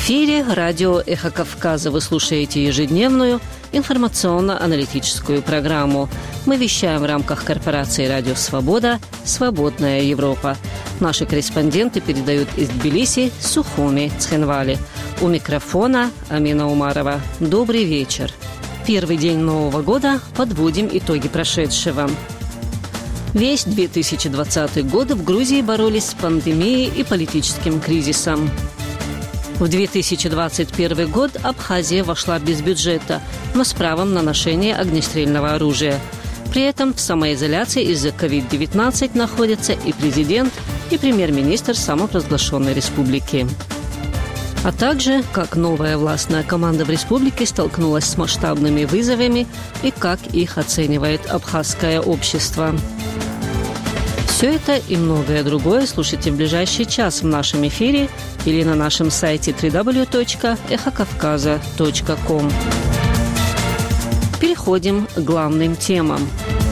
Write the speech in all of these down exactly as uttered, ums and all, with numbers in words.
эфире радио «Эхо Кавказа». Вы слушаете ежедневную информационно-аналитическую программу. Мы вещаем в рамках корпорации «Радио Свобода. Свободная Европа». Наши корреспонденты передают из Тбилиси, Сухуми, Цхинвали. У микрофона Амина Умарова. Добрый вечер. Первый день Нового года. Подводим итоги прошедшего. Весь две тысячи двадцатый год в Грузии боролись с пандемией и политическим кризисом. В две тысячи двадцать первый год Абхазия вошла без бюджета, но с правом на ношение огнестрельного оружия. При этом в самоизоляции из-за ковид девятнадцать находятся и президент, и премьер-министр самопровозглашенной республики. А также, как новая властная команда в республике столкнулась с масштабными вызовами и как их оценивает абхазское общество. Все это и многое другое слушайте в ближайший час в нашем эфире или на нашем сайте дабл ю дабл ю дабл ю точка эхо кавказа точка ком. Переходим к главным темам.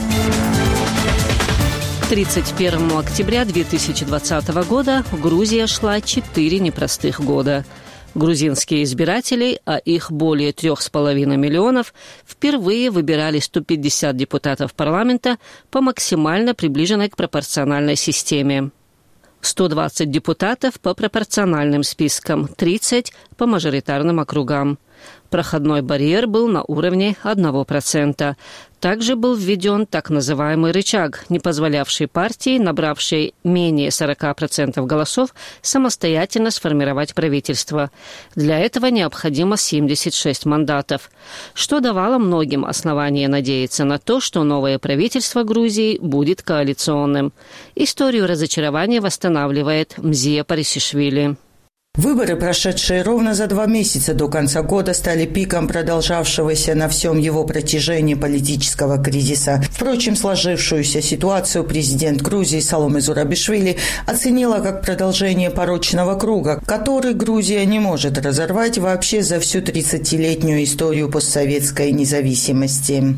К тридцать первому октября две тысячи двадцатого года Грузия шла четыре непростых года. Грузинские избиратели, а их более трех с половиной миллионов, впервые выбирали сто пятьдесят депутатов парламента по максимально приближенной к пропорциональной системе. сто двадцать депутатов по пропорциональным спискам, тридцать по мажоритарным округам. Проходной барьер был на уровне одного процента. Также был введен так называемый рычаг, не позволявший партии, набравшей менее сорока процентов голосов, самостоятельно сформировать правительство. Для этого необходимо семьдесят шесть мандатов, что давало многим основание надеяться на то, что новое правительство Грузии будет коалиционным. Историю разочарования восстанавливает Мзия Парисишвили. Выборы, прошедшие ровно за два месяца до конца года, стали пиком продолжавшегося на всем его протяжении политического кризиса. Впрочем, сложившуюся ситуацию президент Грузии Саломе Зурабишвили оценила как продолжение порочного круга, который Грузия не может разорвать вообще за всю тридцатилетнюю историю постсоветской независимости.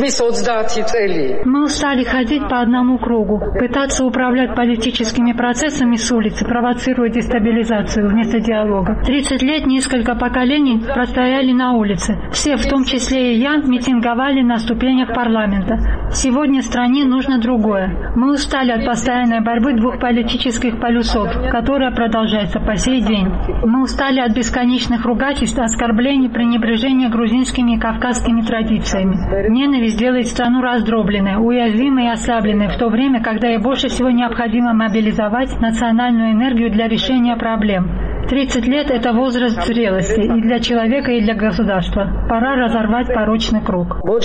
Мы устали ходить по одному кругу, пытаться управлять политическими процессами с улицы, провоцируя дестабилизацию вместо диалога. тридцать лет несколько поколений простояли на улице. Все, в том числе и я, митинговали на ступенях парламента. Сегодня стране нужно другое. Мы устали от постоянной борьбы двух политических полюсов, которая продолжается по сей день. Мы устали от бесконечных ругательств, оскорблений, пренебрежения грузинскими и кавказскими традициями. Ненависть делает страну раздробленной, уязвимой и ослабленной, в то время, когда ей больше всего необходимо мобилизовать национальную энергию для решения проблем. тридцать лет – это возраст зрелости и для человека, и для государства. Пора разорвать порочный круг.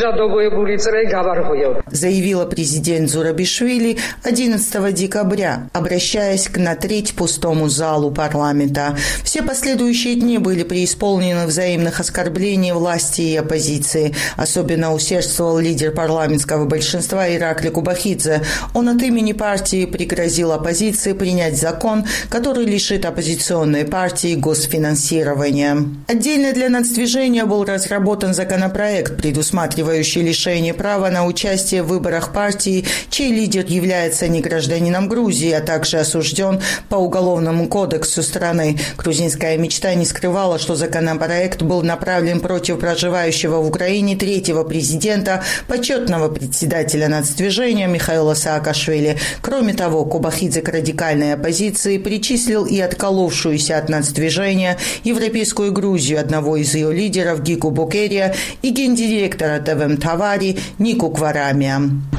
Заявила президент Зурабишвили одиннадцатого декабря, обращаясь к на треть пустому залу парламента. Все последующие дни были преисполнены взаимных оскорблений власти и оппозиции. Особенно усердствовал лидер парламентского большинства Иракли Кубахидзе. Он от имени партии пригрозил оппозиции принять закон, который лишит оппозиционной партии госфинансирования. Отдельно для нацдвижения был разработан законопроект, предусматривающий лишение права на участие в выборах партии, чей лидер является не гражданином Грузии, а также осужден по Уголовному кодексу страны. Грузинская мечта не скрывала, что законопроект был направлен против проживающего в Украине третьего президента, почетного председателя нацдвижения Михаила Саакашвили. Кроме того, Кубахидзе к радикальной оппозиции причислил и отколовшуюся от нацдвижения Европейскую Грузию одного из ее лидеров Гику Букерия и гендиректора ТВМ Тавари Нику Кварамия.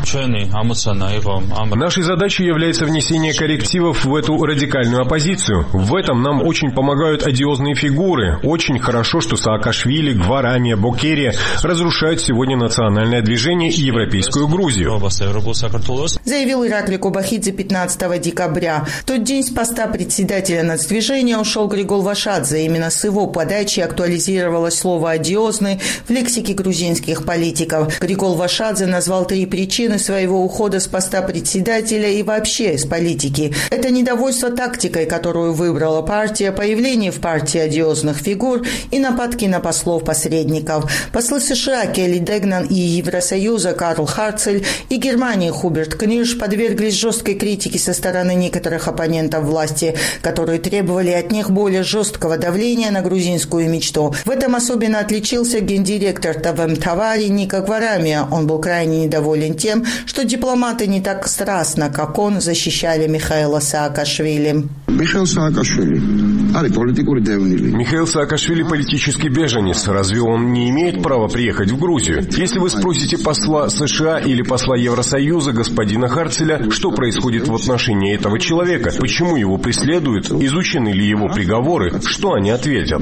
Нашей задачей является внесение коррективов в эту радикальную оппозицию. В этом нам очень помогают одиозные фигуры. Очень хорошо, что Саакашвили, Гварамия, Букерия разрушают сегодня национальное движение и Европейскую Грузию. Заявил Иракли Кубахидзе пятнадцатого декабря. В тот день с поста председателя нацдвижения ушел Григол Вашадзе. Именно с его подачи актуализировалось слово «одиозный» в лексике грузинских политиков. Григол Вашадзе назвал три причины своего ухода с поста председателя и вообще с политики. Это недовольство тактикой, которую выбрала партия, появление в партии одиозных фигур и нападки на послов-посредников. Послы США Келли Дегнан и Евросоюза Карл Харцель и Германии Хуберт Книрш подверглись жесткой критике со стороны некоторых оппонентов власти, которые требовали отнять десятилетних более жесткого давления на грузинскую мечту. В этом особенно отличился гендиректор ТВМ-Тавари Ника Гварамия. Он был крайне недоволен тем, что дипломаты не так страстно, как он, защищали Михаила Саакашвили. Михаил Саакашвили. Михаил Саакашвили политический беженец. Разве он не имеет права приехать в Грузию? Если вы спросите посла США или посла Евросоюза господина Харцеля, что происходит в отношении этого человека, почему его преследуют, изучены ли его приговоры, что они ответят?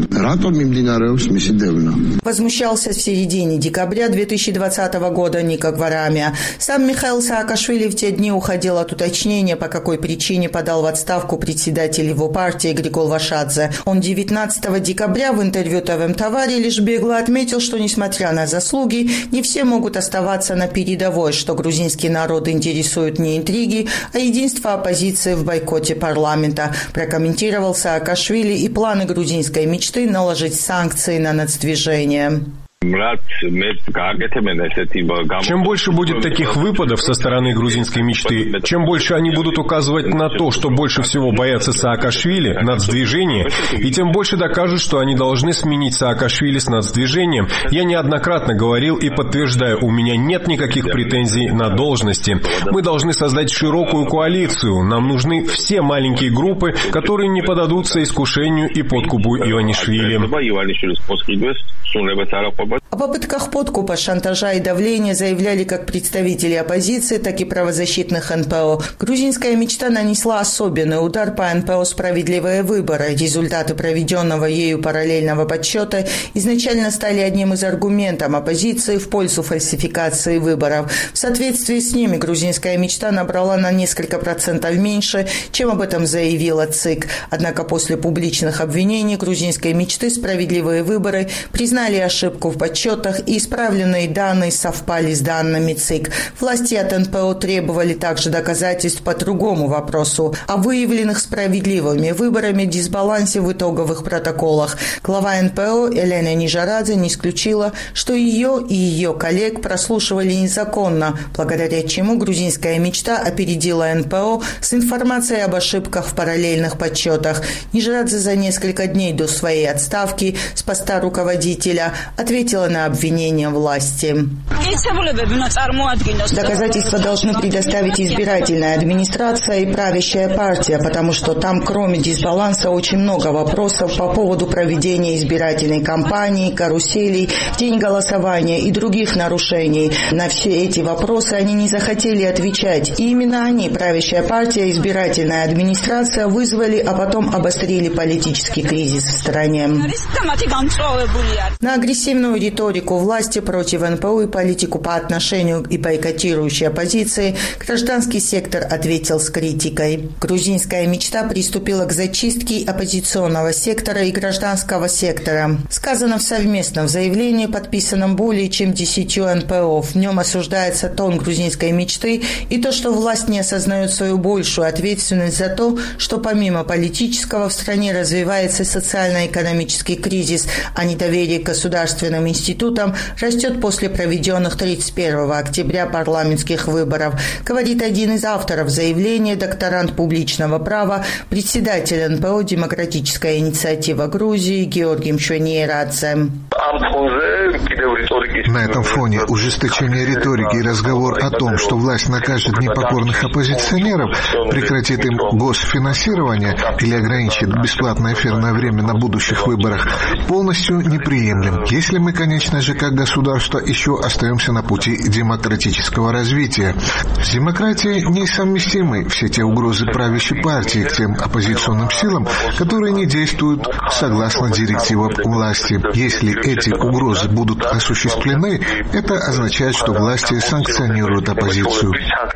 Возмущался в середине декабря две тысячи двадцатого года Ника Гварамия. Сам Михаил Саакашвили в те дни уходил от уточнения, по какой причине подал в отставку председатель его партии Григол Вашадзе. Он девятнадцатого декабря в интервью ТВМ-Тавари лишь бегло отметил, что, несмотря на заслуги, не все могут оставаться на передовой, что грузинский народ интересует не интриги, а единство оппозиции в бойкоте парламента. Прокомментировал Саакашвили и планы грузинской мечты наложить санкции на нацдвижение. Чем больше будет таких выпадов со стороны грузинской мечты, чем больше они будут указывать на то, что больше всего боятся Саакашвили, нацдвижение, и тем больше докажут, что они должны сменить Саакашвили с нацдвижением. Я неоднократно говорил и подтверждаю, у меня нет никаких претензий на должности. Мы должны создать широкую коалицию. Нам нужны все маленькие группы, которые не поддадутся искушению и подкупу Иванишвили. О попытках подкупа, шантажа и давления заявляли как представители оппозиции, так и правозащитных эн пэ о. Грузинская мечта нанесла особенный удар по эн пэ о «Справедливые выборы». Результаты проведенного ею параллельного подсчета изначально стали одним из аргументов оппозиции в пользу фальсификации выборов. В соответствии с ними грузинская мечта набрала на несколько процентов меньше, чем об этом заявила ЦИК. Однако после публичных обвинений грузинской мечты «Справедливые выборы» признали ошибку в подсчетах, и исправленные данные совпали с данными ЦИК. Власти от эн пэ о требовали также доказательств по другому вопросу – о выявленных справедливыми выборами дисбалансе в итоговых протоколах. Глава эн пэ о Елена Нижарадзе не исключила, что ее и ее коллег прослушивали незаконно, благодаря чему грузинская мечта опередила эн пэ о с информацией об ошибках в параллельных подсчетах. Нижарадзе за несколько дней до своей отставки с поста руководителя ответила на обвинения власти. Доказательства должны предоставить избирательная администрация и правящая партия, потому что там, кроме дисбаланса, очень много вопросов по поводу проведения избирательной кампании, каруселей, день голосования и других нарушений. На все эти вопросы они не захотели отвечать. И именно они, правящая партия и избирательная администрация, вызвали, а потом обострили политический кризис в стране. На агрессивную риторику власти против эн пэ о и политику по отношению и бойкотирующей оппозиции гражданский сектор ответил с критикой. Грузинская мечта приступила к зачистке оппозиционного сектора и гражданского сектора. Сказано в совместном заявлении, подписанном более чем десятью эн пэ о. В нем осуждается тон грузинской мечты и то, что власть не осознает свою большую ответственность за то, что помимо политического в стране развивается социально-экономический кризис, а недоверие к государственным институтам растет после проведенных тридцать первого октября парламентских выборов, говорит один из авторов заявления, докторант публичного права, председатель эн пэ о «Демократическая инициатива Грузии» Георгий Мшвениерадзе. На этом фоне ужесточение риторики и разговор о том, что власть накажет непокорных оппозиционеров, прекратит им госфинансирование или ограничит бесплатное эфирное время на будущих выборах, полностью неприемлем. Если мы, конечно же, как государство еще остаемся на пути демократического развития. С демократией несовместимы все те угрозы правящей партии к тем оппозиционным силам, которые не действуют согласно директивам власти. Если эти угрозы будут осуществлены, это означает, что власти санкционируют оппозицию.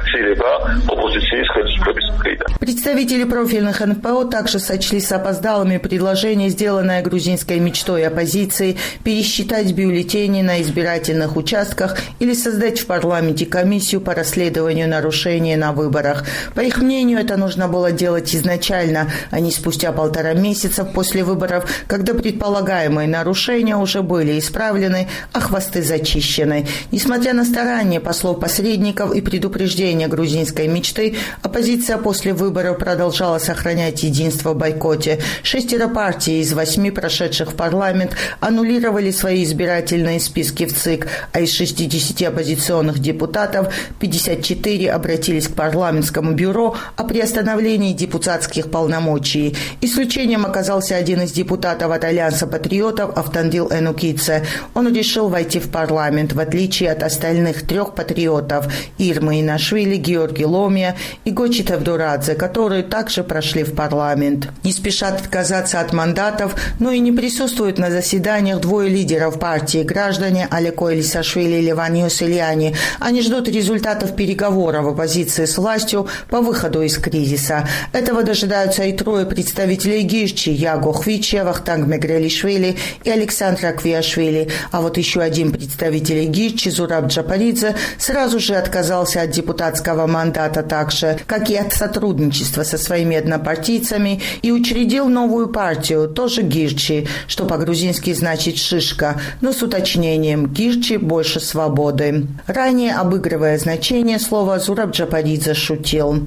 Представители профильных эн пэ о также сочли запоздалыми предложение, сделанное грузинской мечтой оппозиции, пересчитать бюллетени на избирательных участках или создать в парламенте комиссию по расследованию нарушений на выборах. По их мнению, это нужно было делать изначально, а не спустя полтора месяца после выборов, когда предполагаемые нарушения уже были исправлены, а хвосты зачищены. Несмотря на старания послов-посредников и предупреждения грузинской мечты, оппозиция после выборов продолжала сохранять единство в бойкоте. Шестеро партий из восьми, прошедших в парламент, аннулировали свои избирательные списки в ЦИК, а из шестидесяти оппозиционных депутатов пятьдесят четыре обратились к парламентскому бюро о приостановлении депутатских полномочий. Исключением оказался один из депутатов от Альянса патриотов Автандил Энукидзе. Он решил войти в парламент, в отличие от остальных трех патриотов – Ирмы Инашвили, Георгий Ломия и Гочи Тевдорадзе, которые также прошли в парламент. Не спешат отказаться от мандатов, но и не присутствуют на заседаниях двое лидеров партии – граждане Алеко Элисашвили и Леван Йосельяни. Они ждут результатов переговоров оппозиции с властью по выходу из кризиса. Этого дожидаются и трое представителей Гирчи – Яго Хвичи, Вахтанг Мегрелишвили и Александр Аквиашвили. А вот еще один представитель Гирчи, Зураб Джапаридзе, сразу же отказался от депутатского мандата так же, как и от сотрудничества со своими однопартийцами, и учредил новую партию, тоже Гирчи, что по-грузински значит «шишка», но с уточнением «Гирчи больше свободы». Ранее, обыгрывая значение слова, Зураб Джапаридзе шутил.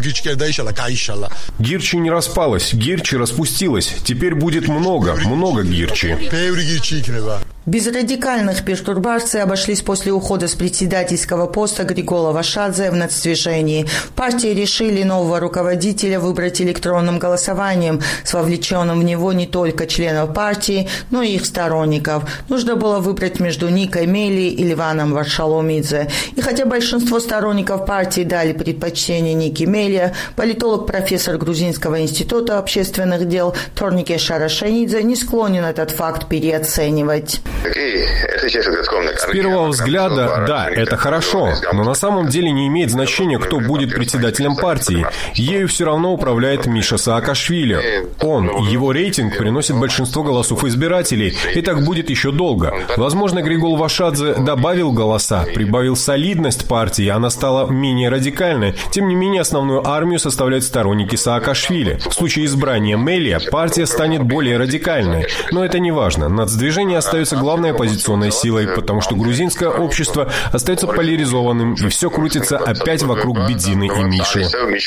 Гирчи не распалась, Гирчи распустилась. Теперь будет много, много Гирчи. Без радикальных пертурбаций обошлись после ухода с председательского поста Григола Вашадзе в нацдвижении. В партии решили нового руководителя выбрать электронным голосованием, с вовлеченным в него не только членов партии, но и их сторонников. Нужно было выбрать между Никой Мели и Ливаном Варшаломидзе. И хотя большинство сторонников партии дали предпочтение Нике Мели, политолог, профессор Грузинского института общественных дел Торнике Шарашанидзе не склонен этот факт переоценивать. С первого взгляда, да, это хорошо, но на самом деле не имеет значения, кто будет председателем партии. Ею все равно управляет Миша Саакашвили. Он, его рейтинг приносит большинство голосов избирателей, и так будет еще долго. Возможно, Григол Вашадзе добавил голоса, прибавил солидность партии, она стала менее радикальной. Тем не менее, основную армию составляют сторонники Саакашвили. В случае избрания Мелия партия станет более радикальной. Но это не важно. Нацдвижение остается главной оппозиционной силой, потому что грузинское общество остается поляризованным, и все крутится опять вокруг Бедзины и Миши.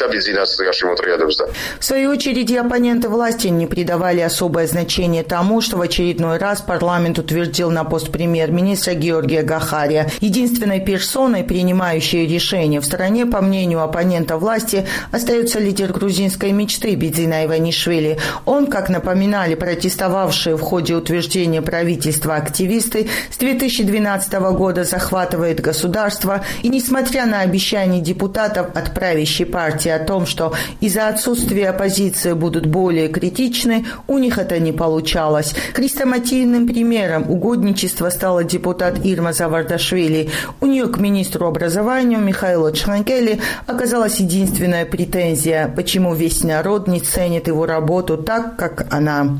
В свою очередь, и оппоненты власти не придавали особое значение тому, что в очередной раз парламент утвердил на пост премьер-министра Георгия Гахария. Единственной персоной, принимающей решения в стране, по мнению оппонента власти, остается лидер грузинской мечты Бедзина Иванишвили. Он, как напоминали протестовавшие в ходе утверждения правительства активисты, с две тысячи двенадцатого года захватывает государство, и несмотря на обещания депутатов от правящей партии о том, что из-за отсутствия оппозиции будут более критичны, у них это не получалось. Хрестоматийным примером угодничества стала депутат Ирма Завардашвили. У нее к министру образования Михаилу Чханкели оказалась единственная претензия, почему весь народ не ценит его работу так, как она.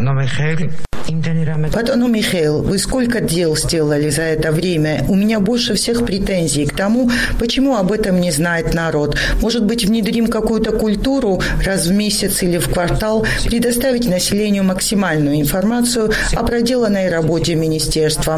Патону Михаил, вы сколько дел сделали за это время? У меня больше всех претензий к тому, почему об этом не знает народ. Может быть, внедрим какую-то культуру раз в месяц или в квартал, предоставить населению максимальную информацию о проделанной работе министерства.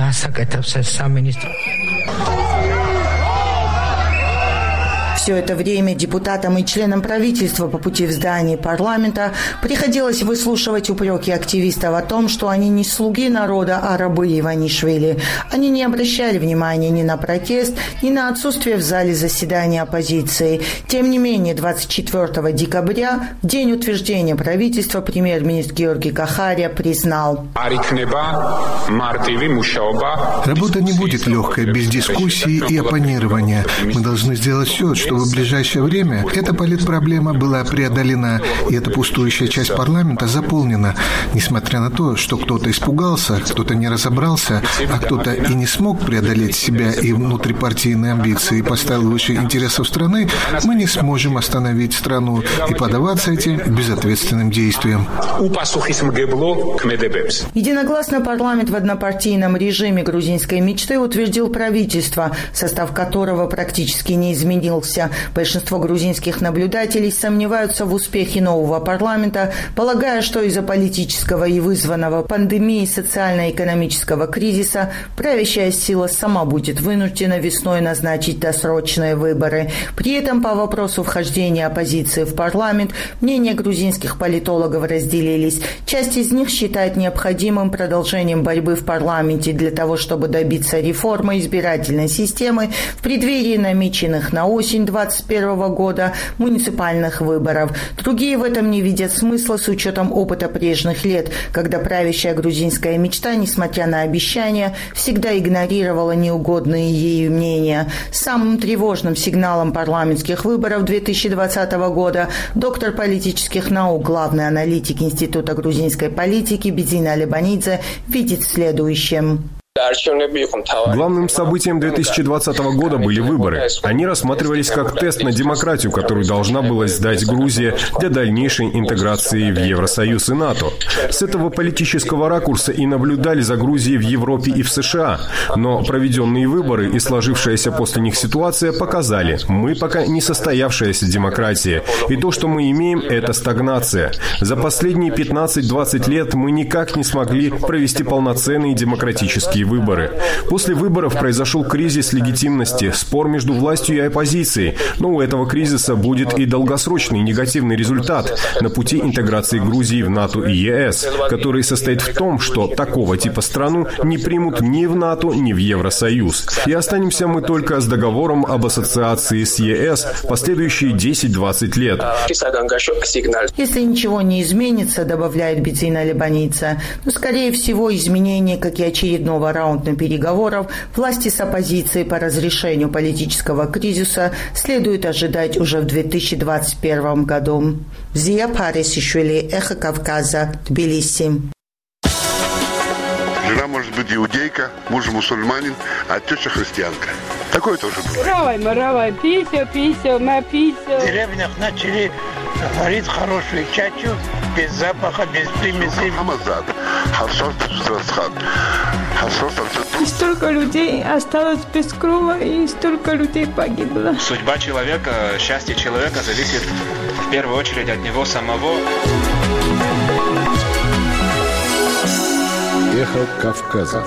Все это время депутатам и членам правительства по пути в здание парламента приходилось выслушивать упреки активистов о том, что они не слуги народа, а рабы Иванишвили. Они не обращали внимания ни на протест, ни на отсутствие в зале заседания оппозиции. Тем не менее, двадцать четвёртого декабря, в день утверждения правительства, премьер-министр Георгий Гахария признал: работа не будет легкой, без дискуссии и оппонирования. Мы должны сделать все, чтобы в ближайшее время эта политпроблема была преодолена, и эта пустующая часть парламента заполнена. Несмотря на то, что кто-то испугался, кто-то не разобрался, а кто-то и не смог преодолеть себя и внутрипартийные амбиции и поставил выше интересов страны, мы не сможем остановить страну и поддаваться этим безответственным действиям. Единогласно парламент в однопартийном режиме грузинской мечты утвердил правительство, состав которого практически не изменился сложившейся. Большинство грузинских наблюдателей сомневаются в успехе нового парламента, полагая, что из-за политического и вызванного пандемией социально-экономического кризиса правящая сила сама будет вынуждена весной назначить досрочные выборы. При этом по вопросу вхождения оппозиции в парламент мнения грузинских политологов разделились. Часть из них считает необходимым продолжением борьбы в парламенте для того, чтобы добиться реформы избирательной системы в преддверии намеченных на осень двадцать первого года муниципальных выборов. Другие в этом не видят смысла с учетом опыта прежних лет, когда правящая грузинская мечта, несмотря на обещания, всегда игнорировала неугодные ей мнения. Самым тревожным сигналом парламентских выборов две тысячи двадцатого года доктор политических наук, главный аналитик Института грузинской политики Бедзина Алибанидзе видит в следующем. Главным событием две тысячи двадцатого года были выборы. Они рассматривались как тест на демократию, которую должна была сдать Грузия для дальнейшей интеграции в Евросоюз и НАТО. С этого политического ракурса и наблюдали за Грузией в Европе и в США. Но проведенные выборы и сложившаяся после них ситуация показали, мы пока не состоявшаяся демократия. И то, что мы имеем, это стагнация. За последние пятнадцать-двадцать лет мы никак не смогли провести полноценные демократические выборы. После выборов произошел кризис легитимности, спор между властью и оппозицией. Но у этого кризиса будет и долгосрочный негативный результат на пути интеграции Грузии в НАТО и ЕС, который состоит в том, что такого типа страну не примут ни в НАТО, ни в Евросоюз. И останемся мы только с договором об ассоциации с ЕС последующие десять-двадцать лет. Если ничего не изменится, добавляет Бедзина Алибанидзе, но, скорее всего, изменения, как и очередного раунда переговоров, власти с оппозицией по разрешению политического кризиса следует ожидать уже в две тысячи двадцать первом году. Зия Парисишвили, Эхо Кавказа, Тбилиси. Жена может быть иудейка, муж мусульманин, а теща христианка. Такое тоже бывает. Равай, маравай, пися, пися, на пися. В деревнях начали варить хорошую чачу, без запаха, без примесей. И столько людей осталось без крова, и столько людей погибло. Судьба человека, счастье человека зависит в первую очередь от него самого. Эхо Кавказа.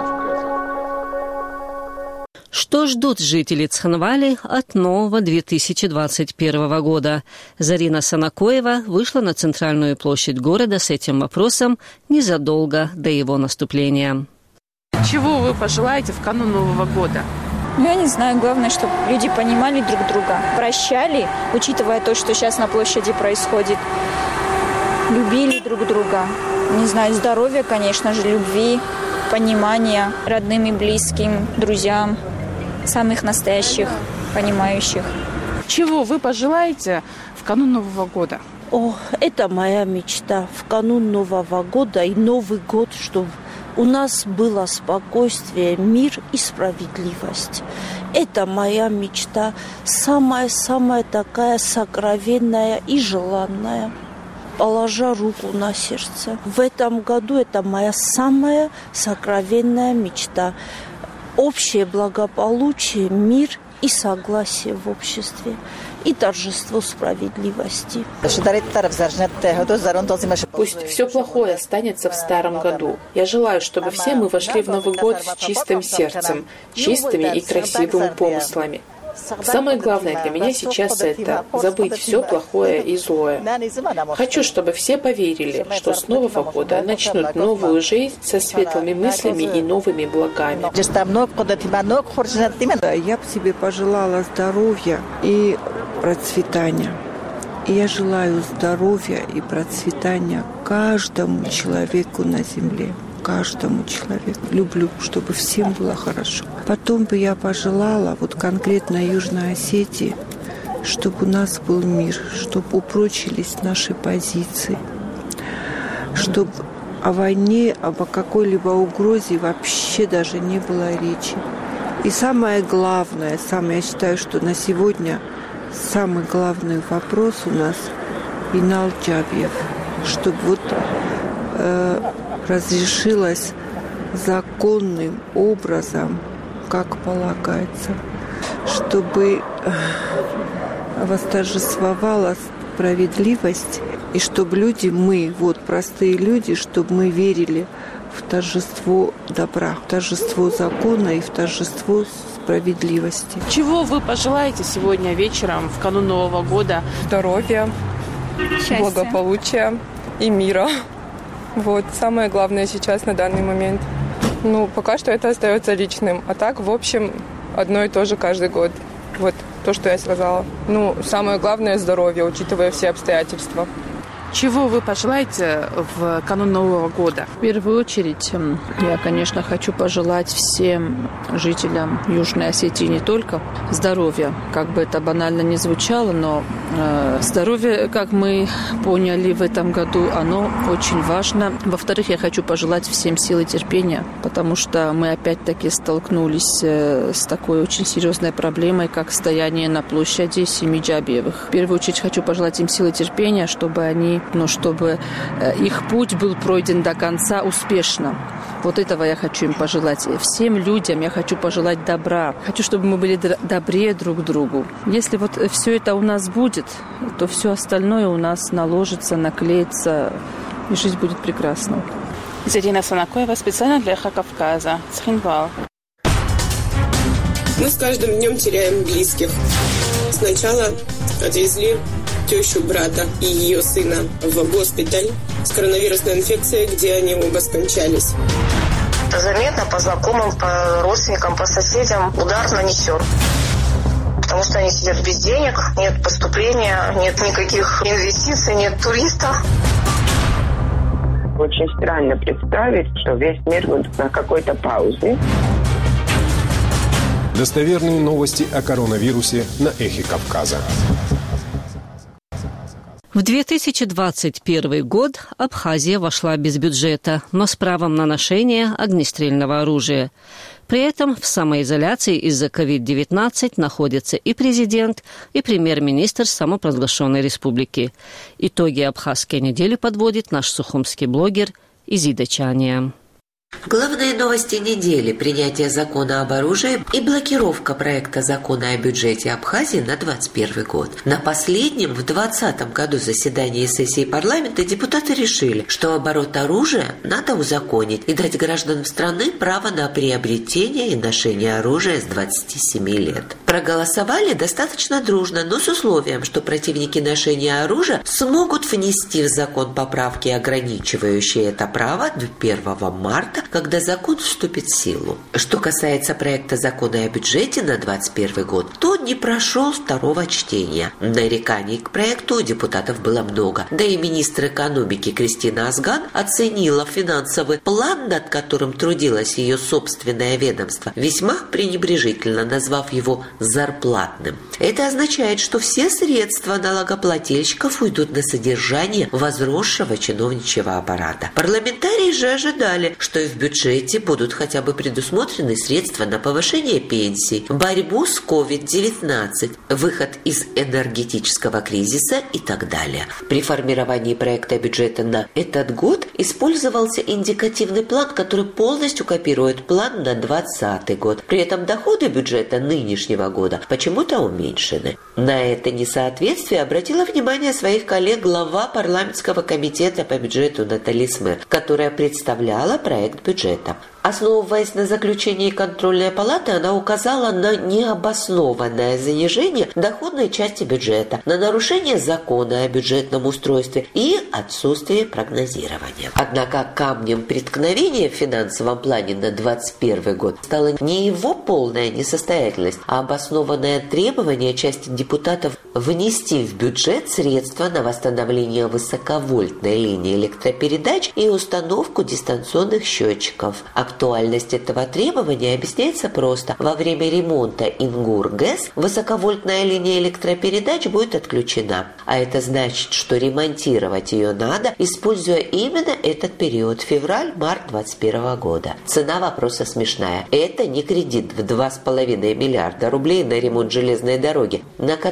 Что ждут жители Цхинвали от нового две тысячи двадцать первого года? Зарина Санакоева вышла на центральную площадь города с этим вопросом незадолго до его наступления. Чего вы пожелаете в канун Нового года? Ну, я не знаю. Главное, чтобы люди понимали друг друга, прощали, учитывая то, что сейчас на площади происходит. Любили друг друга. Не знаю, здоровья, конечно же, любви, понимания родным и близким, друзьям, самых настоящих, понимающих. Чего вы пожелаете в канун Нового года? О, это моя мечта. В канун Нового года и Новый год, чтобы у нас было спокойствие, мир и справедливость. Это моя мечта, самая-самая такая сокровенная и желанная. Положа руку на сердце. В этом году это моя самая сокровенная мечта. Общее благополучие, мир и согласие в обществе. И торжество справедливости. Пусть все плохое останется в старом году. Я желаю, чтобы все мы вошли в Новый год с чистым сердцем, чистыми и красивыми помыслами. Самое главное для меня сейчас это забыть все плохое и злое. Хочу, чтобы все поверили, что с Нового года начнут новую жизнь со светлыми мыслями и новыми благами. Я бы себе пожелала здоровья и процветания. И я желаю здоровья и процветания каждому человеку на земле. Каждому человеку. Люблю, чтобы всем было хорошо. Потом бы я пожелала, вот конкретно Южной Осетии, чтобы у нас был мир, чтобы упрочились наши позиции, чтобы о войне, об какой-либо угрозе вообще даже не было речи. И самое главное, самое, я считаю, что на сегодня самый главный вопрос у нас Инал Джабиев, чтобы вот э, разрешилось законным образом, как полагается, чтобы восторжествовала справедливость, и чтобы люди, мы, вот простые люди, чтобы мы верили в торжество добра, в торжество закона и в торжество справедливости. Чего вы пожелаете сегодня вечером, в канун Нового года? Здоровья, счастья, благополучия и мира. Вот, самое главное сейчас на данный момент. Ну, пока что это остается личным. А так, в общем, одно и то же каждый год. Вот то, что я сказала. Ну, самое главное – здоровье, учитывая все обстоятельства. Чего вы пожелаете в канун Нового года? В первую очередь, я, конечно, хочу пожелать всем жителям Южной Осетии не только здоровья, как бы это банально ни звучало, но э, здоровье, как мы поняли в этом году, оно очень важно. Во-вторых, я хочу пожелать всем силы терпения, потому что мы опять-таки столкнулись э, с такой очень серьезной проблемой, как стояние на площади Семиджабиевых. В первую очередь хочу пожелать им силы терпения, чтобы они но чтобы их путь был пройден до конца успешно. Вот этого я хочу им пожелать. Всем людям я хочу пожелать добра. Хочу, чтобы мы были добрее друг к другу. Если вот все это у нас будет, то все остальное у нас наложится, наклеится, и жизнь будет прекрасна. Зарина Санакоева специально для Эхо Кавказа. Цхинвал. Мы с каждым днем теряем близких. Сначала отвезли тещу брата и ее сына в госпиталь с коронавирусной инфекцией, где они оба скончались. Это заметно по знакомым, по родственникам, по соседям удар нанесен. Потому что они сидят без денег, нет поступления, нет никаких инвестиций, нет туристов. Очень странно представить, что весь мир будет на какой-то паузе. Достоверные новости о коронавирусе на Эхе Кавказа. В две тысячи двадцать первый год Абхазия вошла без бюджета, но с правом на ношение огнестрельного оружия. При этом в самоизоляции из-за ковид девятнадцать находятся и президент, и премьер-министр самопровозглашенной республики. Итоги абхазской недели подводит наш сухумский блогер Изида Чания. Главные новости недели – принятие закона об оружии и блокировка проекта закона о бюджете Абхазии на двадцать первый год. На последнем, в двадцатом году заседании сессии парламента депутаты решили, что оборот оружия надо узаконить и дать гражданам страны право на приобретение и ношение оружия с двадцати семи лет. Проголосовали достаточно дружно, но с условием, что противники ношения оружия смогут внести в закон поправки, ограничивающие это право до первого марта, когда закон вступит в силу. Что касается проекта закона о бюджете на двадцать первый год, то он не прошел второго чтения. Нареканий к проекту у депутатов было много. Да и министр экономики Кристина Азган оценила финансовый план, над которым трудилось ее собственное ведомство, весьма пренебрежительно, назвав его зарплатным. Это означает, что все средства налогоплательщиков уйдут на содержание возросшего чиновничьего аппарата. Парламентарии же ожидали, что и в бюджете будут хотя бы предусмотрены средства на повышение пенсий, борьбу с ковид девятнадцать, выход из энергетического кризиса и так далее. При формировании проекта бюджета на этот год использовался индикативный план, который полностью копирует план на двадцатый год. При этом доходы бюджета нынешнего года почему-то уменьшены. На это несоответствие обратила внимание своих коллег глава парламентского комитета по бюджету Натали Смер, которая представляла проект бюджета. Основываясь на заключении контрольной палаты, она указала на необоснованное занижение доходной части бюджета, на нарушение закона о бюджетном устройстве и отсутствие прогнозирования. Однако камнем преткновения в финансовом плане на двадцать первый год стала не его полная несостоятельность, а обоснованное требование части депутатов внести в бюджет средства на восстановление высоковольтной линии электропередач и установку дистанционных счетчиков. Актуальность этого требования объясняется просто. Во время ремонта Ингур-ГЭС высоковольтная линия электропередач будет отключена. А это значит, что ремонтировать ее надо, используя именно этот период, февраль-март двадцать первого года. Цена вопроса смешная. Это не кредит в два с половиной миллиарда рублей на ремонт железной дороги, на который в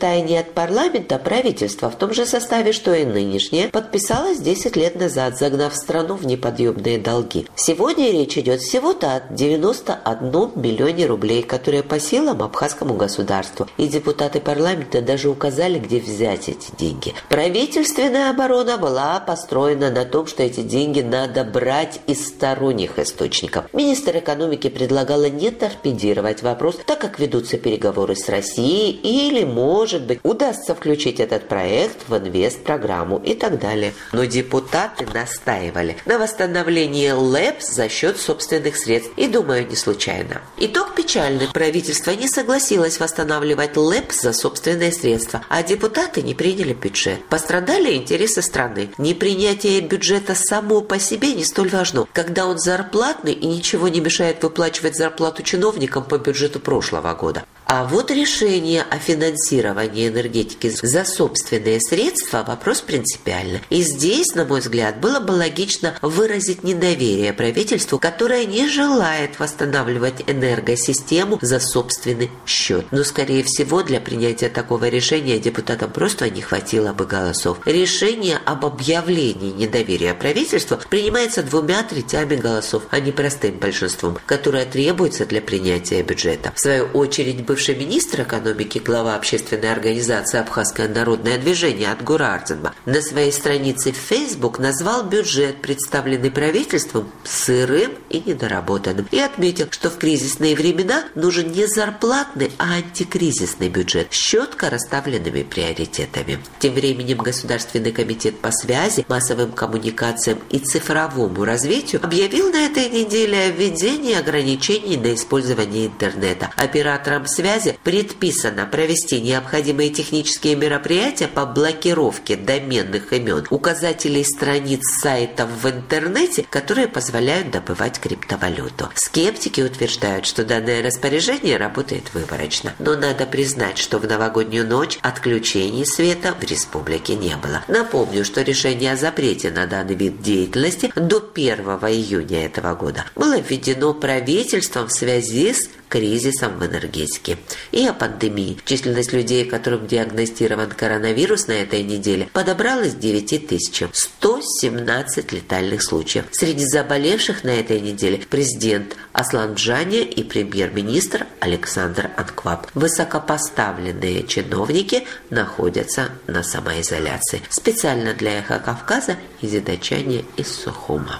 втайне от парламента правительство в том же составе, что и нынешнее, подписалось десять лет назад, загнав страну в неподъемные долги. Сегодня речь идет всего-то о девяноста одном миллионе рублей, которые по силам абхазскому государству. И депутаты парламента даже указали, где взять эти деньги. Правительственная оборона была построена на том, что эти деньги надо брать из сторонних источников. Министр экономики предлагала не торпедировать вопрос, так как ведутся переговоры с Россией, или, может быть, удастся включить этот проект в инвестпрограмму и так далее. Но депутаты настаивали на восстановлении ЛЭПС за счет собственных средств. И, думаю, не случайно. Итог печальный. Правительство не согласилось восстанавливать ЛЭПС за собственные средства, а депутаты не приняли бюджет. Пострадали интересы страны. Непринятие бюджета само по себе не столь важно, когда он зарплатный и ничего не мешает выплачивать зарплату чиновникам по бюджету прошлого года. А вот решение о финансировании энергетики за собственные средства – вопрос принципиальный. И здесь, на мой взгляд, было бы логично выразить недоверие правительству, которое не желает восстанавливать энергосистему за собственный счет. Но, скорее всего, для принятия такого решения депутатам просто не хватило бы голосов. Решение об объявлении недоверия правительству принимается двумя третями голосов, а не простым большинством, которое требуется для принятия бюджета. В свою очередь, бывший Бывший министр экономики, глава общественной организации «Абхазское народное движение» Атгур Ардзинба на своей странице в Facebook назвал бюджет, представленный правительством, сырым и недоработанным, и отметил, что в кризисные времена нужен не зарплатный, а антикризисный бюджет с четко расставленными приоритетами. Тем временем Государственный комитет по связи, массовым коммуникациям и цифровому развитию объявил на этой неделе о введении ограничений на использование интернета. Операторам связи предписано провести необходимые технические мероприятия по блокировке доменных имен, указателей страниц сайтов в интернете, которые позволяют добывать криптовалюту. Скептики утверждают, что данное распоряжение работает выборочно. Но надо признать, что в новогоднюю ночь отключений света в республике не было. Напомню, что решение о запрете на данный вид деятельности до первого июня этого года было введено правительством в связи с кризисом в энергетике и о пандемии. Численность людей, которым диагностирован коронавирус на этой неделе, подобралась к девяти тысячам. сто семнадцать летальных случаев. Среди заболевших на этой неделе президент Аслан Джания и премьер-министр Александр Анкваб. Высокопоставленные чиновники находятся на самоизоляции. Специально для «Эхо Кавказа» Изида Чания из Сухума.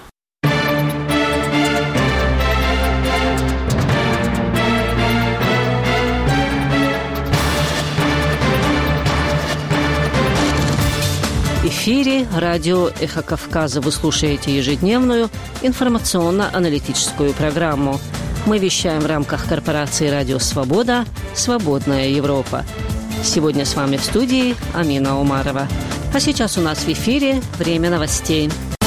В эфире радио «Эхо Кавказа». Вы слушаете ежедневную информационно-аналитическую программу. Мы вещаем в рамках корпорации «Радио Свобода. Свободная Европа». Сегодня с вами в студии Амина Умарова. А сейчас у нас в эфире время новостей.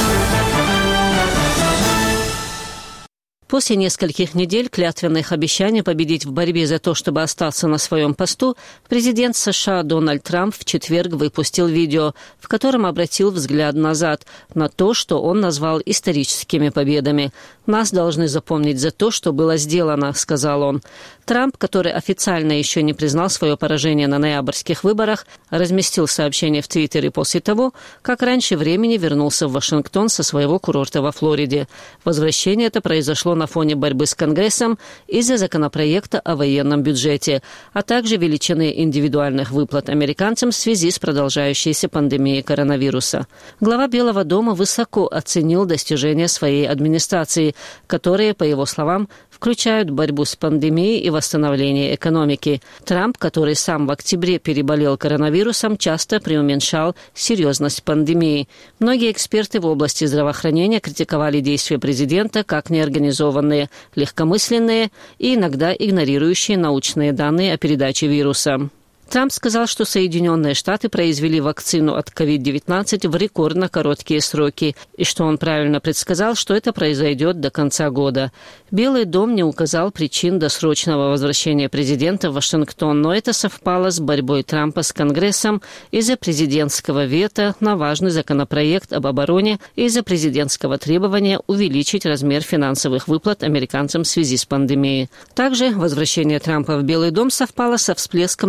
После нескольких недель клятвенных обещаний победить в борьбе за то, чтобы остаться на своем посту, президент США Дональд Трамп в четверг выпустил видео, в котором обратил взгляд назад на то, что он назвал историческими победами. «Нас должны запомнить за то, что было сделано», — сказал он. Трамп, который официально еще не признал свое поражение на ноябрьских выборах, разместил сообщение в Твиттере после того, как раньше времени вернулся в Вашингтон со своего курорта во Флориде. Возвращение это произошло на фоне борьбы с Конгрессом из-за законопроекта о военном бюджете, а также величины индивидуальных выплат американцам в связи с продолжающейся пандемией коронавируса. Глава Белого дома высоко оценил достижения своей администрации, которые, по его словам, включают борьбу с пандемией и восстановление экономики. Трамп, который сам в октябре переболел коронавирусом, часто преуменьшал серьезность пандемии. Многие эксперты в области здравоохранения критиковали действия президента как неорганизованные, легкомысленные и иногда игнорирующие научные данные о передаче вируса. Трамп сказал, что Соединенные Штаты произвели вакцину от ковид девятнадцать в рекордно короткие сроки, и что он правильно предсказал, что это произойдет до конца года. Белый дом не указал причин досрочного возвращения президента в Вашингтон, но это совпало с борьбой Трампа с Конгрессом из-за президентского вето на важный законопроект об обороне и из-за президентского требования увеличить размер финансовых выплат американцам в связи с пандемией. Также возвращение Трампа в Белый дом совпало со всплеском напряженности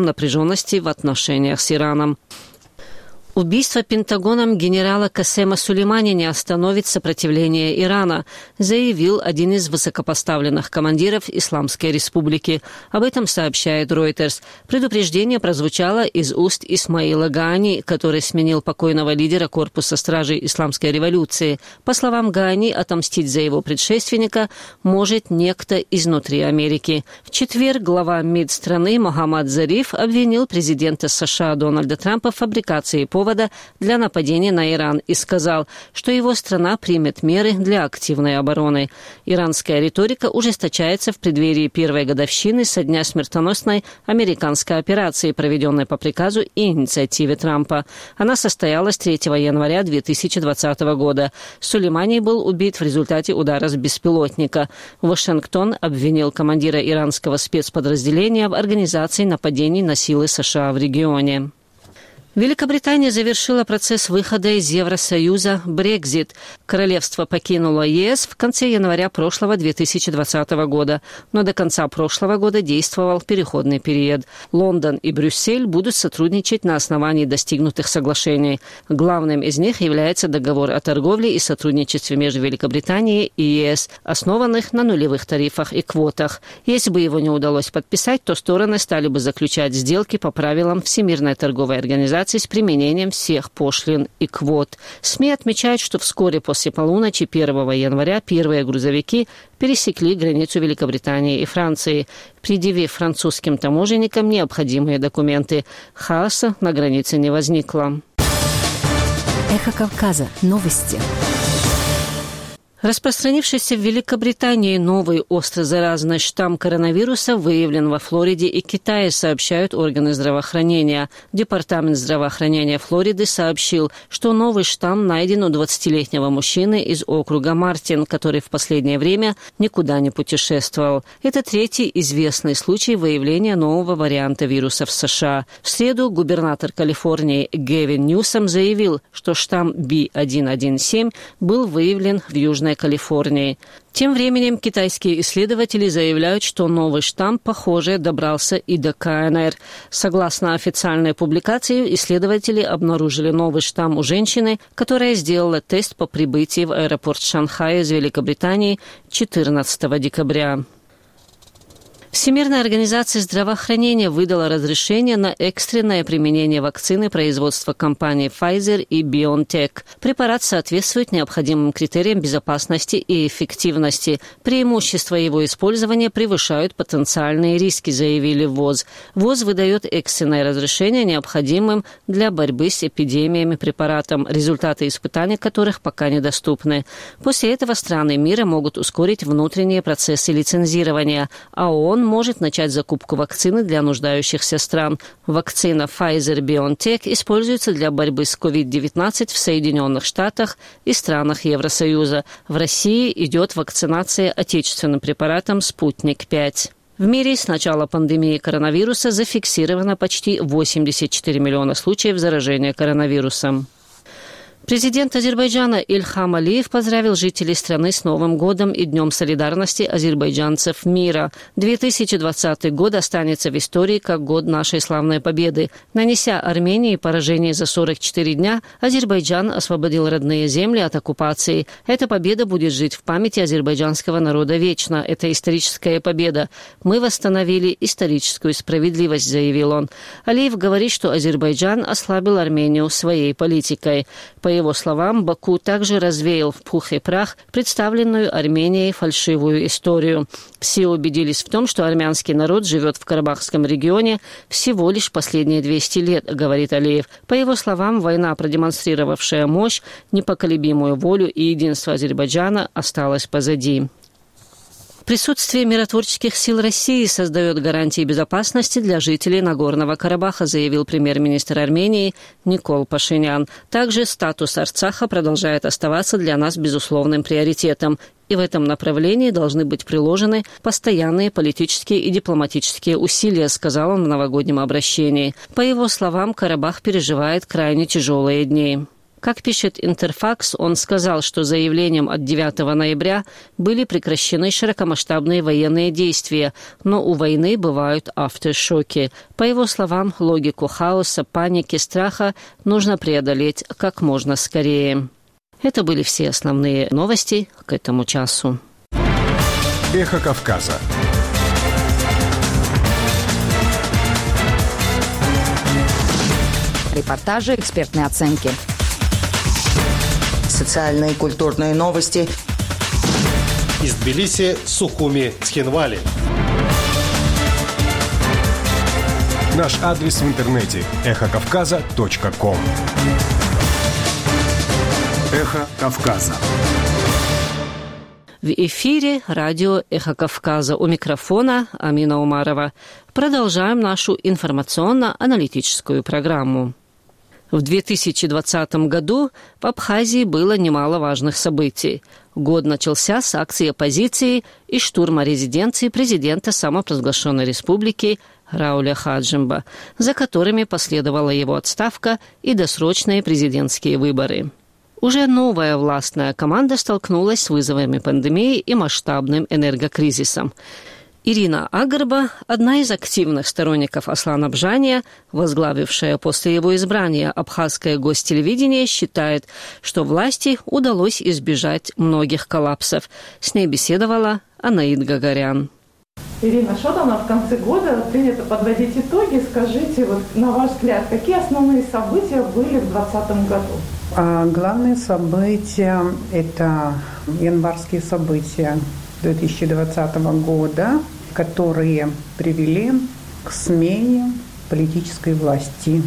напряженности в отношениях с Ираном. Убийство Пентагоном генерала Касема Сулеймани не остановит сопротивление Ирана, заявил один из высокопоставленных командиров Исламской Республики. Об этом сообщает Reuters. Предупреждение прозвучало из уст Исмаила Гаани, который сменил покойного лидера корпуса стражей Исламской революции. По словам Гаани, отомстить за его предшественника может некто изнутри Америки. В четверг глава МИД страны Мохаммад Зариф обвинил президента США Дональда Трампа в фабрикации повода для нападения на Иран и сказал, что его страна примет меры для активной обороны. Иранская риторика ужесточается в преддверии первой годовщины со дня смертоносной американской операции, проведенной по приказу и инициативе Трампа. Она состоялась третьего января две тысячи двадцатого года. Сулеймани был убит в результате удара с беспилотника. Вашингтон обвинил командира иранского спецподразделения в организации нападений на силы США в регионе. Великобритания завершила процесс выхода из Евросоюза Брексит. Королевство покинуло ЕС в конце января прошлого две тысячи двадцатого года, но до конца прошлого года действовал переходный период. Лондон и Брюссель будут сотрудничать на основании достигнутых соглашений. Главным из них является договор о торговле и сотрудничестве между Великобританией и ЕС, основанных на нулевых тарифах и квотах. Если бы его не удалось подписать, то стороны стали бы заключать сделки по правилам Всемирной торговой организации с применением всех пошлин и квот. СМИ отмечают, что вскоре после полуночи первого января первые грузовики пересекли границу Великобритании и Франции, предъявив французским таможенникам необходимые документы. Хаоса на границе не возникло. Эхо Кавказа. Новости. Распространившийся в Великобритании новый остро заразный штамм коронавируса выявлен во Флориде и Китае, сообщают органы здравоохранения. Департамент здравоохранения Флориды сообщил, что новый штамм найден у двадцатилетнего мужчины из округа Мартин, который в последнее время никуда не путешествовал. Это третий известный случай выявления нового варианта вируса в США. В среду губернатор Калифорнии Гэвин Ньюсом заявил, что штамм би один один семь был выявлен в Южной Калифорнии. Тем временем китайские исследователи заявляют, что новый штамм, похоже, добрался и до КНР. Согласно официальной публикации, исследователи обнаружили новый штамм у женщины, которая сделала тест по прибытии в аэропорт Шанхая из Великобритании четырнадцатого декабря. Всемирная организация здравоохранения выдала разрешение на экстренное применение вакцины производства компаний Pfizer и BioNTech. Препарат соответствует необходимым критериям безопасности и эффективности. Преимущества его использования превышают потенциальные риски, заявили ВОЗ. ВОЗ выдает экстренное разрешение необходимым для борьбы с эпидемиями препаратом, результаты испытаний которых пока недоступны. После этого страны мира могут ускорить внутренние процессы лицензирования, а ООН может начать закупку вакцины для нуждающихся стран. Вакцина Pfizer-BioNTech используется для борьбы с ковид девятнадцать в Соединенных Штатах и странах Евросоюза. В России идет вакцинация отечественным препаратом «Спутник пять». В мире с начала пандемии коронавируса зафиксировано почти восемьдесят четыре миллиона случаев заражения коронавирусом. Президент Азербайджана Ильхам Алиев поздравил жителей страны с Новым годом и Днем солидарности азербайджанцев мира. две тысячи двадцатый год останется в истории как год нашей славной победы. Нанеся Армении поражение за сорок четыре дня, Азербайджан освободил родные земли от оккупации. Эта победа будет жить в памяти азербайджанского народа вечно. Это историческая победа. Мы восстановили историческую справедливость, заявил он. Алиев говорит, что Азербайджан ослабил Армению своей политикой. По его словам, Баку также развеял в пух и прах представленную Арменией фальшивую историю. Все убедились в том, что армянский народ живет в Карабахском регионе всего лишь последние двести лет, говорит Алиев. По его словам, война, продемонстрировавшая мощь, непоколебимую волю и единство Азербайджана, осталась позади. Присутствие миротворческих сил России создает гарантии безопасности для жителей Нагорного Карабаха, заявил премьер-министр Армении Никол Пашинян. Также статус Арцаха продолжает оставаться для нас безусловным приоритетом. И в этом направлении должны быть приложены постоянные политические и дипломатические усилия, сказал он в новогоднем обращении. По его словам, Карабах переживает крайне тяжелые дни. Как пишет Интерфакс, он сказал, что заявлением от девятого ноября были прекращены широкомасштабные военные действия, но у войны бывают афтершоки. По его словам, логику хаоса, паники, страха нужно преодолеть как можно скорее. Это были все основные новости к этому часу. Эхо Кавказа. Репортажи, экспертные оценки. Социальные и культурные новости. Из Тбилиси, Сухуми, Цхинвали. Наш адрес в интернете – эхо кавказа точка ком. Эхо Кавказа. В эфире радио «Эхо Кавказа». У микрофона Амина Умарова. Продолжаем нашу информационно-аналитическую программу. В две тысячи двадцатом году в Абхазии было немало важных событий. Год начался с акции оппозиции и штурма резиденции президента самопровозглашенной республики Рауля Хаджимба, за которыми последовала его отставка и досрочные президентские выборы. Уже новая властная команда столкнулась с вызовами пандемии и масштабным энергокризисом. Ирина Агарба, одна из активных сторонников Аслана Бжания, возглавившая после его избрания абхазское гостелевидение, считает, что власти удалось избежать многих коллапсов. С ней беседовала Анаид Гагарян. Ирина, что там в конце года принято подводить итоги? Скажите, вот, на ваш взгляд, какие основные события были в двадцатом году? А главные события – это январские события две тысячи двадцатого года, которые привели к смене политической власти.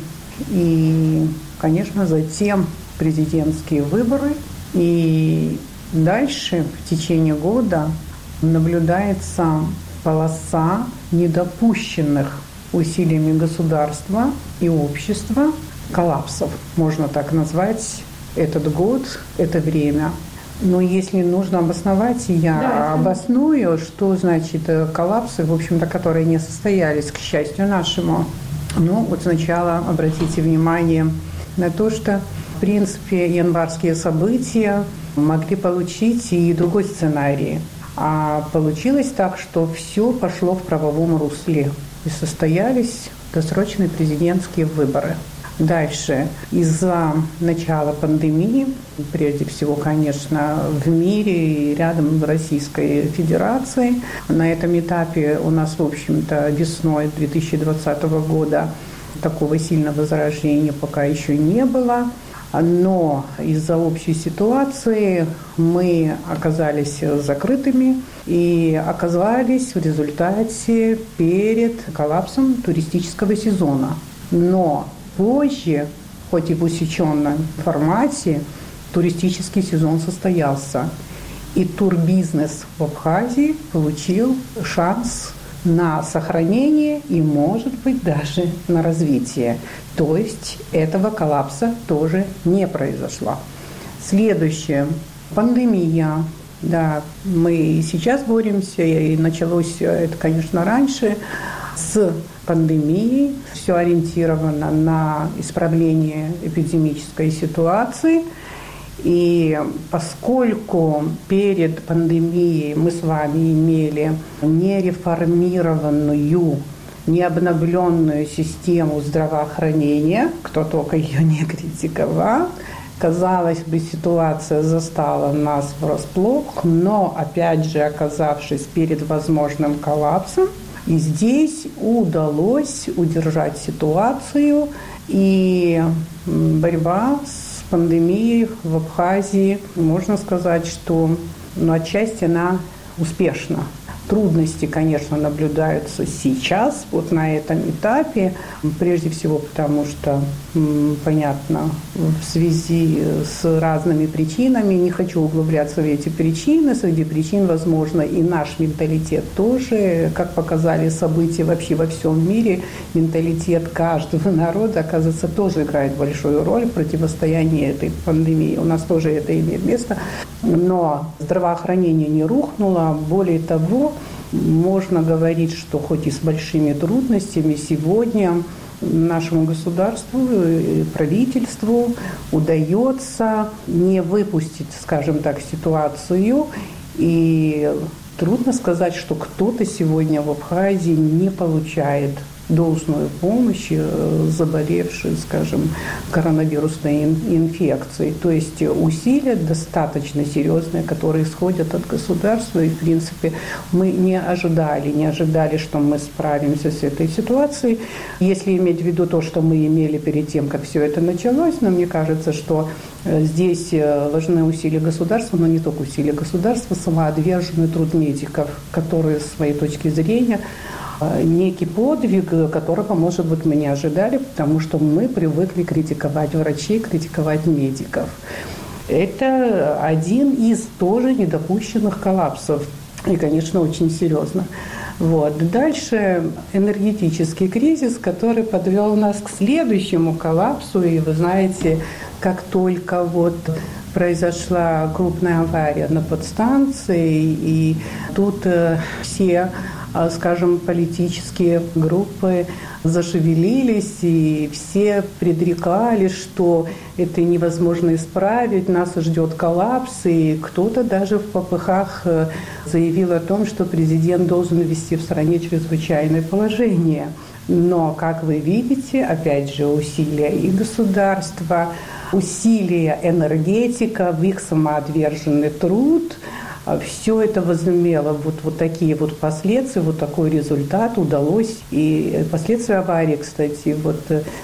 И, конечно, затем президентские выборы. И дальше в течение года наблюдается полоса недопущенных усилиями государства и общества коллапсов, можно так назвать, этот год, это время. Но если нужно обосновать, я да, обосную, что значит коллапсы, в общем-то, которые не состоялись, к счастью нашему. Ну, вот сначала обратите внимание на то, что, в принципе, январские события могли получить и другой сценарий. А получилось так, что все пошло в правовом русле. И состоялись досрочные президентские выборы. Дальше, из-за начала пандемии, прежде всего, конечно, в мире и рядом в Российской Федерации, на этом этапе у нас, в общем-то, весной две тысячи двадцатого года такого сильного заражения пока еще не было. Но из-за общей ситуации мы оказались закрытыми и оказались в результате перед коллапсом туристического сезона. Но позже, хоть и в усеченном формате, туристический сезон состоялся. И турбизнес в Абхазии получил шанс на сохранение и, может быть, даже на развитие. То есть этого коллапса тоже не произошло. Следующее. Пандемия. Да, мы и сейчас боремся, и началось это, конечно, раньше, с пандемией. Все ориентировано на исправление эпидемической ситуации. И поскольку перед пандемией мы с вами имели нереформированную, необновленную систему здравоохранения, кто только ее не критиковал, казалось бы, ситуация застала нас врасплох, но, опять же, оказавшись перед возможным коллапсом, и здесь удалось удержать ситуацию, и борьба с пандемией в Абхазии, можно сказать, что ну, отчасти она успешна. Трудности, конечно, наблюдаются сейчас, вот на этом этапе, прежде всего потому, что, понятно, в связи с разными причинами, не хочу углубляться в эти причины, среди причин, возможно, и наш менталитет тоже, как показали события вообще во всем мире, менталитет каждого народа, оказывается, тоже играет большую роль в противостоянии этой пандемии. У нас тоже это имеет место, но здравоохранение не рухнуло, более того, можно говорить, что хоть и с большими трудностями, сегодня нашему государству и правительству удается не выпустить, скажем так, ситуацию. И трудно сказать, что кто-то сегодня в Абхазии не получает должную помощь заболевшие, скажем, коронавирусной инфекцией. То есть усилия достаточно серьезные, которые исходят от государства. И, в принципе, мы не ожидали, не ожидали, что мы справимся с этой ситуацией. Если иметь в виду то, что мы имели перед тем, как все это началось, но мне кажется, что здесь важны усилия государства, но не только усилия государства, самоотверженный труд медиков, которые, с моей точки зрения, некий подвиг, которого, может быть, мы не ожидали, потому что мы привыкли критиковать врачей, критиковать медиков. Это один из тоже недопущенных коллапсов. И, конечно, очень серьезно. Вот. Дальше энергетический кризис, который подвел нас к следующему коллапсу. И вы знаете, как только вот произошла крупная авария на подстанции, и тут все, скажем, политические группы зашевелились, и все предрекали, что это невозможно исправить, нас ждет коллапс, и кто-то даже в попыхах заявил о том, что президент должен ввести в стране чрезвычайное положение. Но, как вы видите, опять же, усилия и государства, усилия энергетика, в их самоотверженный труд, все это возымело вот, вот такие вот последствия, вот такой результат удалось. И последствия аварии, кстати, вот,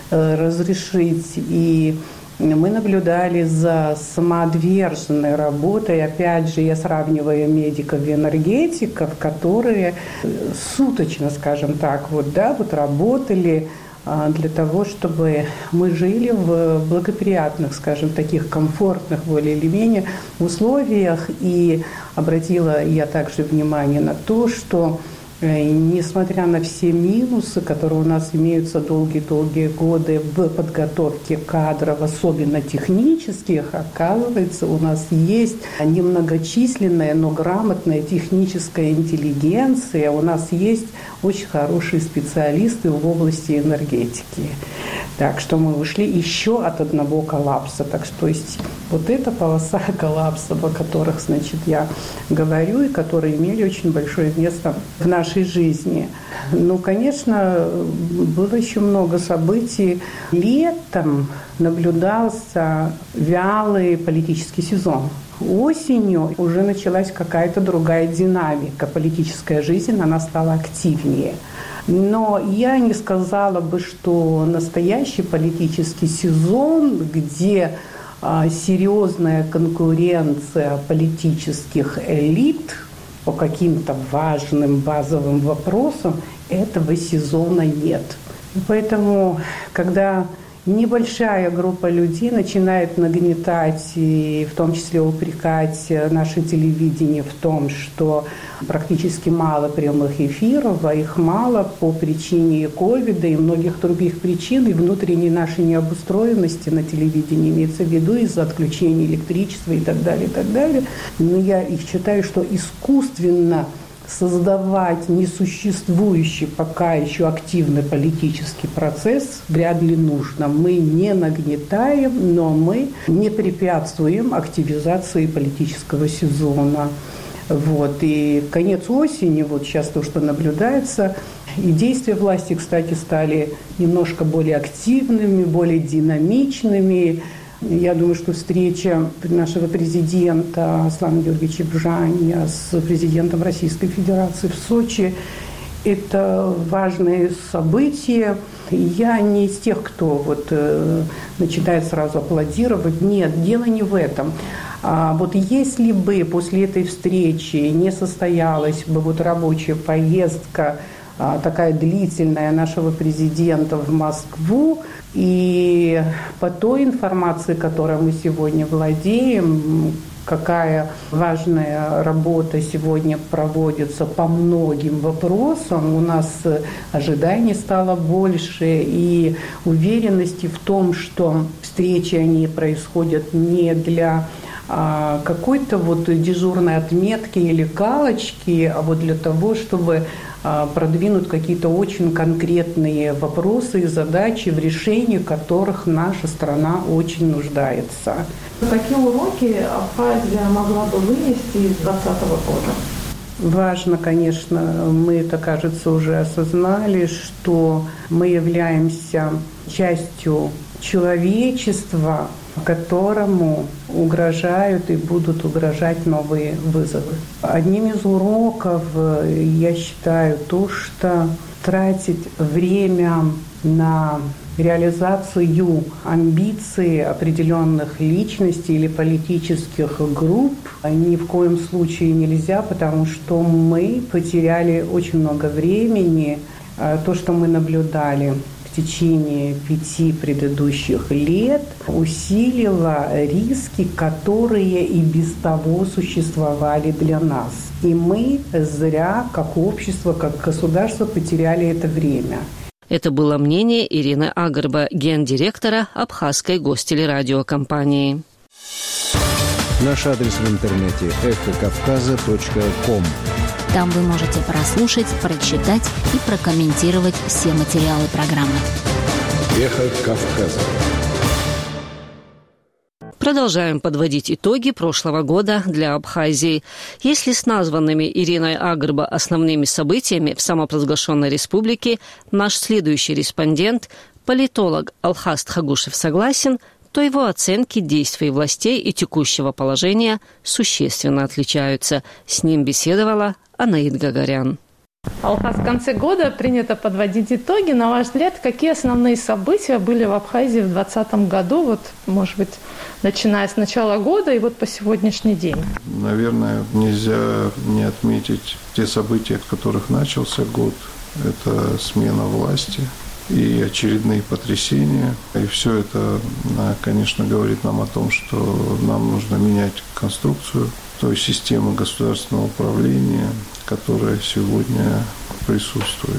разрешить. И мы наблюдали за самоотверженной работой. Опять же, я сравниваю медиков и энергетиков, которые суточно, скажем так, вот, да, вот работали для того, чтобы мы жили в благоприятных, скажем, таких комфортных, более или менее условиях. И обратила я также внимание на то, что несмотря на все минусы, которые у нас имеются долгие-долгие годы в подготовке кадров, особенно технических, оказывается, у нас есть немногочисленная, но грамотная техническая интеллигенция, у нас есть очень хорошие специалисты в области энергетики. Так что мы ушли еще от одного коллапса. Так что есть вот эта полоса коллапсов, о которых, значит, я говорю, и которые имели очень большое место в нашей жизни. Ну, конечно, было еще много событий. Летом наблюдался вялый политический сезон. Осенью уже началась какая-то другая динамика. Политическая жизнь, она стала активнее. Но я не сказала бы, что настоящий политический сезон, где а, серьезная конкуренция политических элит по каким-то важным базовым вопросам, этого сезона нет. Поэтому, когда небольшая группа людей начинает нагнетать и в том числе упрекать наше телевидение в том, что практически мало прямых эфиров, а их мало по причине ковида и многих других причин, и внутренней нашей необустроенности на телевидении имеется в виду из-за отключения электричества и так далее, и так далее. Но я и считаю, что искусственно создавать несуществующий пока еще активный политический процесс вряд ли нужно. Мы не нагнетаем, но мы не препятствуем активизации политического сезона. Вот. И конец осени, вот сейчас то, что наблюдается, и действия власти, кстати, стали немножко более активными, более динамичными. Я думаю, что встреча нашего президента Аслана Георгиевича Бжаня с президентом Российской Федерации в Сочи – это важное событие. Я не из тех, кто вот, э, начинает сразу аплодировать. Нет, дело не в этом. А вот если бы после этой встречи не состоялась бы вот рабочая поездка такая длительная нашего президента в Москву, и по той информации, которой мы сегодня владеем, какая важная работа сегодня проводится по многим вопросам, у нас ожиданий стало больше и уверенности в том, что встречи они происходят не для а, какой-то вот дежурной отметки или галочки, а вот для того, чтобы продвинут какие-то очень конкретные вопросы и задачи, в решении которых наша страна очень нуждается. Какие уроки Абхазия могла бы вынести из двадцатого года? Важно, конечно, мы это, кажется, уже осознали, что мы являемся частью человечества, которому угрожают и будут угрожать новые вызовы. Одним из уроков я считаю то, что тратить время на реализацию амбиций определенных личностей или политических групп ни в коем случае нельзя, потому что мы потеряли очень много времени. То, что мы наблюдали в течение пяти предыдущих лет, усилило риски, которые и без того существовали для нас. И мы зря, как общество, как государство, потеряли это время. Это было мнение Ирины Агарба, гендиректора Абхазской гостелерадиокомпании. Наш адрес в интернете эхо кавказа точка ком. Там вы можете прослушать, прочитать и прокомментировать все материалы программы. Эхо Кавказа. Продолжаем подводить итоги прошлого года для Абхазии. Если с названными Ириной Агарба основными событиями в самопровозглашенной республике наш следующий респондент, политолог Алхас Тхагушев, согласен, то его оценки действий властей и текущего положения существенно отличаются. С ним беседовала Анаид Гагарян. Алхас, в конце года принято подводить итоги. На ваш взгляд, какие основные события были в Абхазии в двадцатом году, вот, может быть, начиная с начала года и вот по сегодняшний день? Наверное, нельзя не отметить те события, от которых начался год. Это смена власти и очередные потрясения. И все это, конечно, говорит нам о том, что нам нужно менять конструкцию той системы государственного управления, которая сегодня присутствует.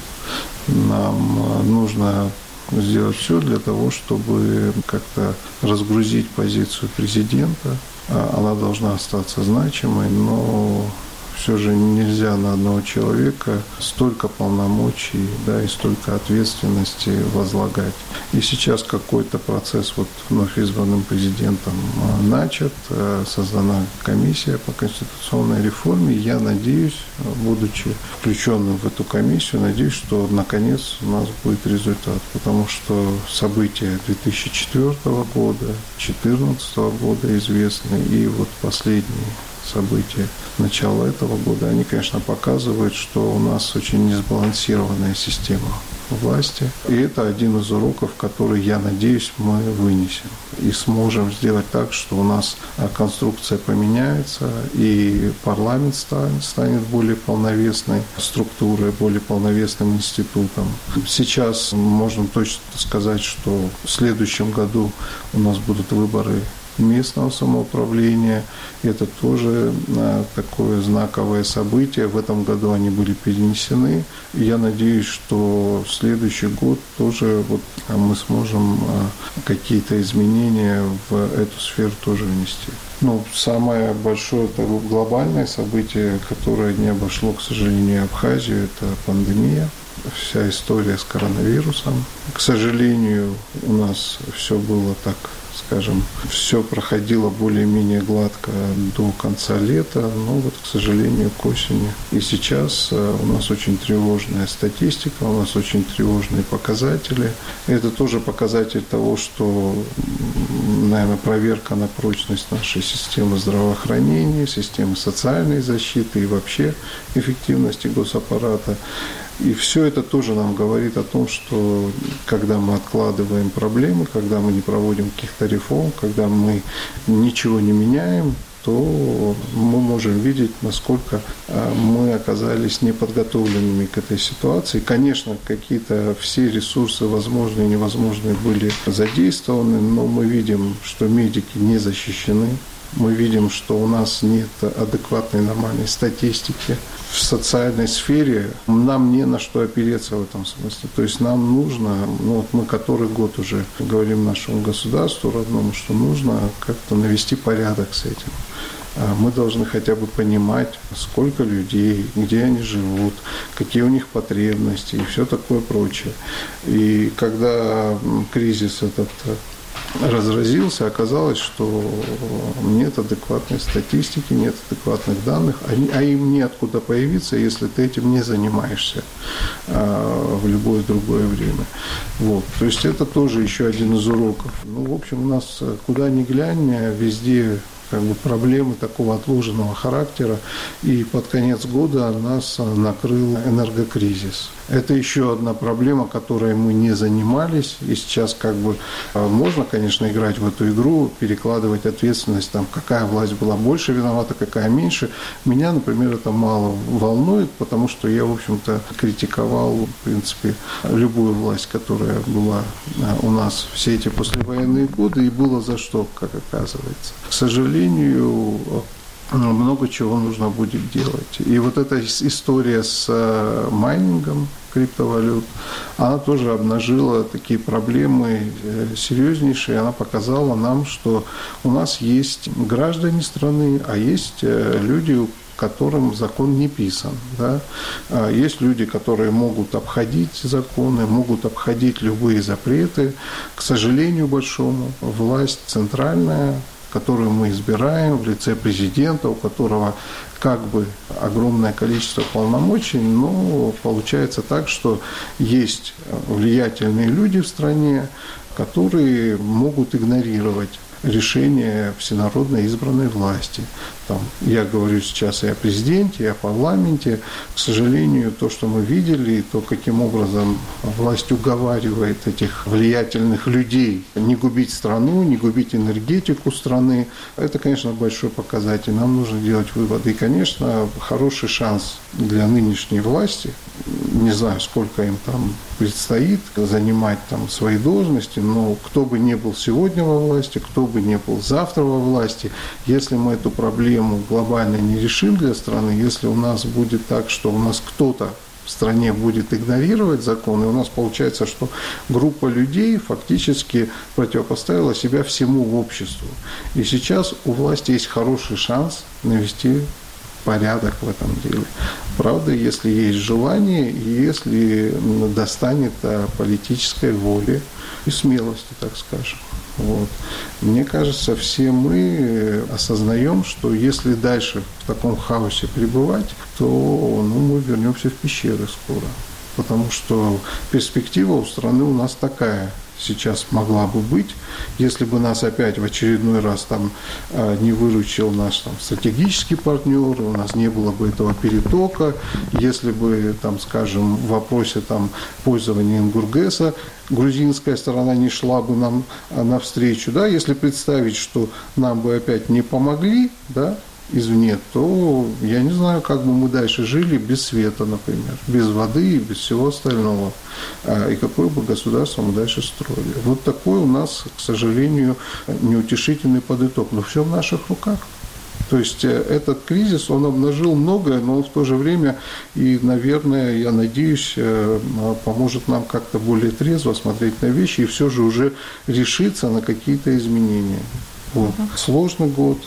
Нам нужно сделать все для того, чтобы как-то разгрузить позицию президента. Она должна остаться значимой, но все же нельзя на одного человека столько полномочий, да, и столько ответственности возлагать. И сейчас какой-то процесс вот вновь избранным президентом начат, создана комиссия по конституционной реформе. Я надеюсь, будучи включенным в эту комиссию, надеюсь, что наконец у нас будет результат, потому что события две тысячи четвёртого года, две тысячи четырнадцатого года известны, и вот последние события начала этого года, они, конечно, показывают, что у нас очень несбалансированная система власти. И это один из уроков, который, я надеюсь, мы вынесем. И сможем сделать так, что у нас конструкция поменяется, и парламент станет более полновесной структурой, более полновесным институтом. Сейчас можно точно сказать, что в следующем году у нас будут выборы местного самоуправления. Это тоже такое знаковое событие. В этом году они были перенесены. И я надеюсь, что в следующий год тоже вот мы сможем какие-то изменения в эту сферу тоже внести. Ну, самое большое, это глобальное событие, которое не обошло, к сожалению, Абхазию, это пандемия. Вся история с коронавирусом. К сожалению, у нас все было так, скажем, все проходило более-менее гладко до конца лета, но вот, к сожалению, к осени. И сейчас у нас очень тревожная статистика, у нас очень тревожные показатели. Это тоже показатель того, что, наверное, проверка на прочность нашей системы здравоохранения, системы социальной защиты и вообще эффективности госаппарата. И все это тоже нам говорит о том, что когда мы откладываем проблемы, когда мы не проводим каких-то реформ, когда мы ничего не меняем, то мы можем видеть, насколько мы оказались неподготовленными к этой ситуации. Конечно, какие-то все ресурсы, возможные и невозможные, были задействованы, но мы видим, что медики не защищены. Мы видим, что у нас нет адекватной нормальной статистики. В социальной сфере нам не на что опереться в этом смысле. То есть нам нужно, ну вот мы который год уже говорим нашему государству родному, что нужно как-то навести порядок с этим. мы должны хотя бы понимать, сколько людей, где они живут, какие у них потребности и все такое прочее. И когда кризис этот разразился, оказалось, что нет адекватной статистики, нет адекватных данных, а им неоткуда появиться, если ты этим не занимаешься в любое другое время. Вот. То есть это тоже еще один из уроков. Ну, в общем, у нас куда ни глянь, везде как бы проблемы такого отложенного характера, и под конец года нас накрыл энергокризис. Это еще одна проблема, которой мы не занимались, и сейчас как бы можно, конечно, играть в эту игру, перекладывать ответственность, там, какая власть была больше виновата, какая меньше. Меня, например, это мало волнует, потому что я, в общем-то, критиковал, в принципе, любую власть, которая была у нас все эти послевоенные годы, и было за что, как оказывается. К сожалению, много чего нужно будет делать. И вот эта история с майнингом криптовалют, она тоже обнажила такие проблемы серьезнейшие. Она показала нам, что у нас есть граждане страны, а есть люди, которым закон не писан. Да? Есть люди, которые могут обходить законы, могут обходить любые запреты. К сожалению большому, власть центральная, которую мы избираем в лице президента, у которого как бы огромное количество полномочий, но получается так, что есть влиятельные люди в стране, которые могут игнорировать решения всенародно избранной власти. Там, я говорю сейчас и о президенте, и о парламенте. К сожалению, то, что мы видели, и то, каким образом власть уговаривает этих влиятельных людей не губить страну, не губить энергетику страны, это, конечно, большой показатель. Нам нужно делать выводы. И, конечно, хороший шанс для нынешней власти, не знаю, сколько им там предстоит занимать там свои должности, но кто бы ни был сегодня во власти, кто бы ни был завтра во власти, если мы эту проблему глобально не решим для страны, если у нас будет так, что у нас кто-то в стране будет игнорировать законы, у нас получается, что группа людей фактически противопоставила себя всему обществу. И сейчас у власти есть хороший шанс навести порядок в этом деле. Правда, если есть желание, и если достанет политической воли и смелости, так скажем. Вот. Мне кажется, все мы осознаем, что если дальше в таком хаосе пребывать, то ну, мы вернемся в пещеры скоро. Потому что перспектива у страны у нас такая сейчас могла бы быть, если бы нас опять в очередной раз там не выручил наш там стратегический партнер, у нас не было бы этого перетока, если бы там, скажем, в вопросе там пользования Ингургеса грузинская сторона не шла бы нам навстречу, да, если представить, что нам бы опять не помогли, да, извне, то я не знаю, как бы мы дальше жили без света, например, без воды и без всего остального. И какое бы государство мы дальше строили. Вот такой у нас, к сожалению, неутешительный подыток. Но все в наших руках. То есть этот кризис, он обнажил многое, но в то же время и, наверное, я надеюсь, поможет нам как-то более трезво смотреть на вещи и все же уже решиться на какие-то изменения. Вот. Сложный год.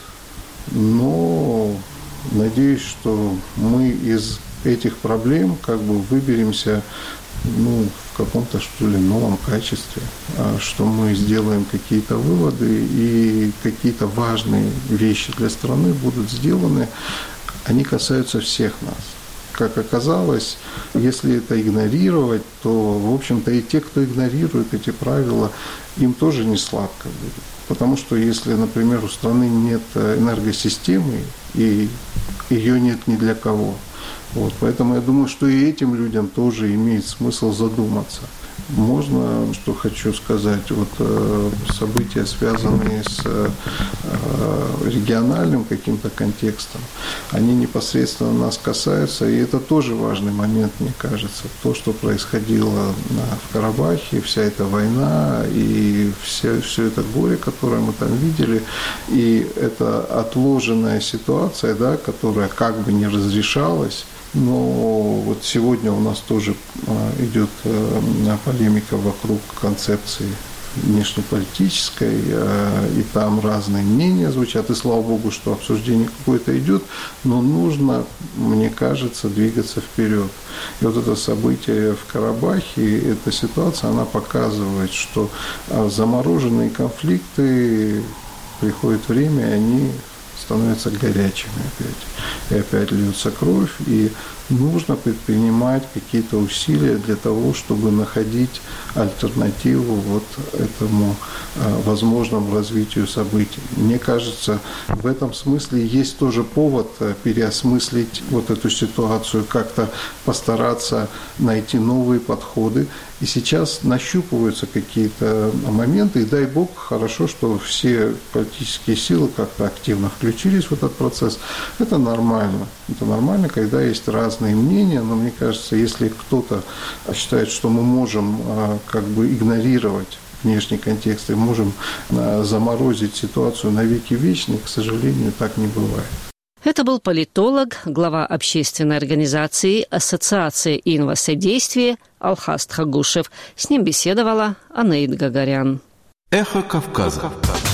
Но надеюсь, что мы из этих проблем как бы выберемся ну, в каком-то, что ли, новом качестве, что мы сделаем какие-то выводы и какие-то важные вещи для страны будут сделаны. Они касаются всех нас. Как оказалось, если это игнорировать, то, в общем-то, и те, кто игнорирует эти правила, им тоже не сладко будет. Потому что если, например, у страны нет энергосистемы, и ее нет ни для кого, вот, поэтому я думаю, что и этим людям тоже имеет смысл задуматься. Можно, что хочу сказать, вот события, связанные с региональным каким-то контекстом, они непосредственно нас касаются, и это тоже важный момент, мне кажется. То, что происходило в Карабахе, вся эта война и все, все это горе, которое мы там видели, и это отложенная ситуация, да, которая как бы не разрешалась. Но вот сегодня у нас тоже идет полемика вокруг концепции внешнеполитической, и там разные мнения звучат, и слава богу, что обсуждение какое-то идет, но нужно, мне кажется, двигаться вперед. И вот это событие в Карабахе, эта ситуация, она показывает, что замороженные конфликты, приходит время, и они становятся горячими опять. И опять льется кровь, и нужно предпринимать какие-то усилия для того, чтобы находить альтернативу вот этому возможному развитию событий. Мне кажется, в этом смысле есть тоже повод переосмыслить вот эту ситуацию, как-то постараться найти новые подходы. И сейчас нащупываются какие-то моменты, и дай бог, хорошо, что все политические силы как-то активно включились в этот процесс. Это нормально. Это нормально, когда есть разные мнения, но мне кажется, если кто-то считает, что мы можем как бы игнорировать внешний контекст и можем заморозить ситуацию на веки вечные, к сожалению, так не бывает. Это был политолог, глава общественной организации Ассоциации инвосодействия Алхас Тхагушев. С ним беседовала Анаид Гагарян. Эхо Кавказа.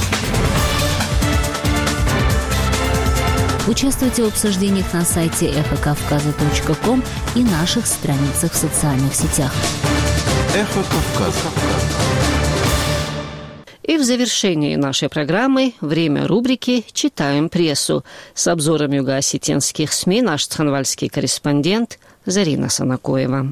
Участвуйте в обсуждениях на сайте эхо кавказа точка ком и наших страницах в социальных сетях. Эхо Кавказа. И в завершении нашей программы время рубрики «Читаем прессу». С обзором юго-осетинских СМИ наш цханвальский корреспондент Зарина Санакоева.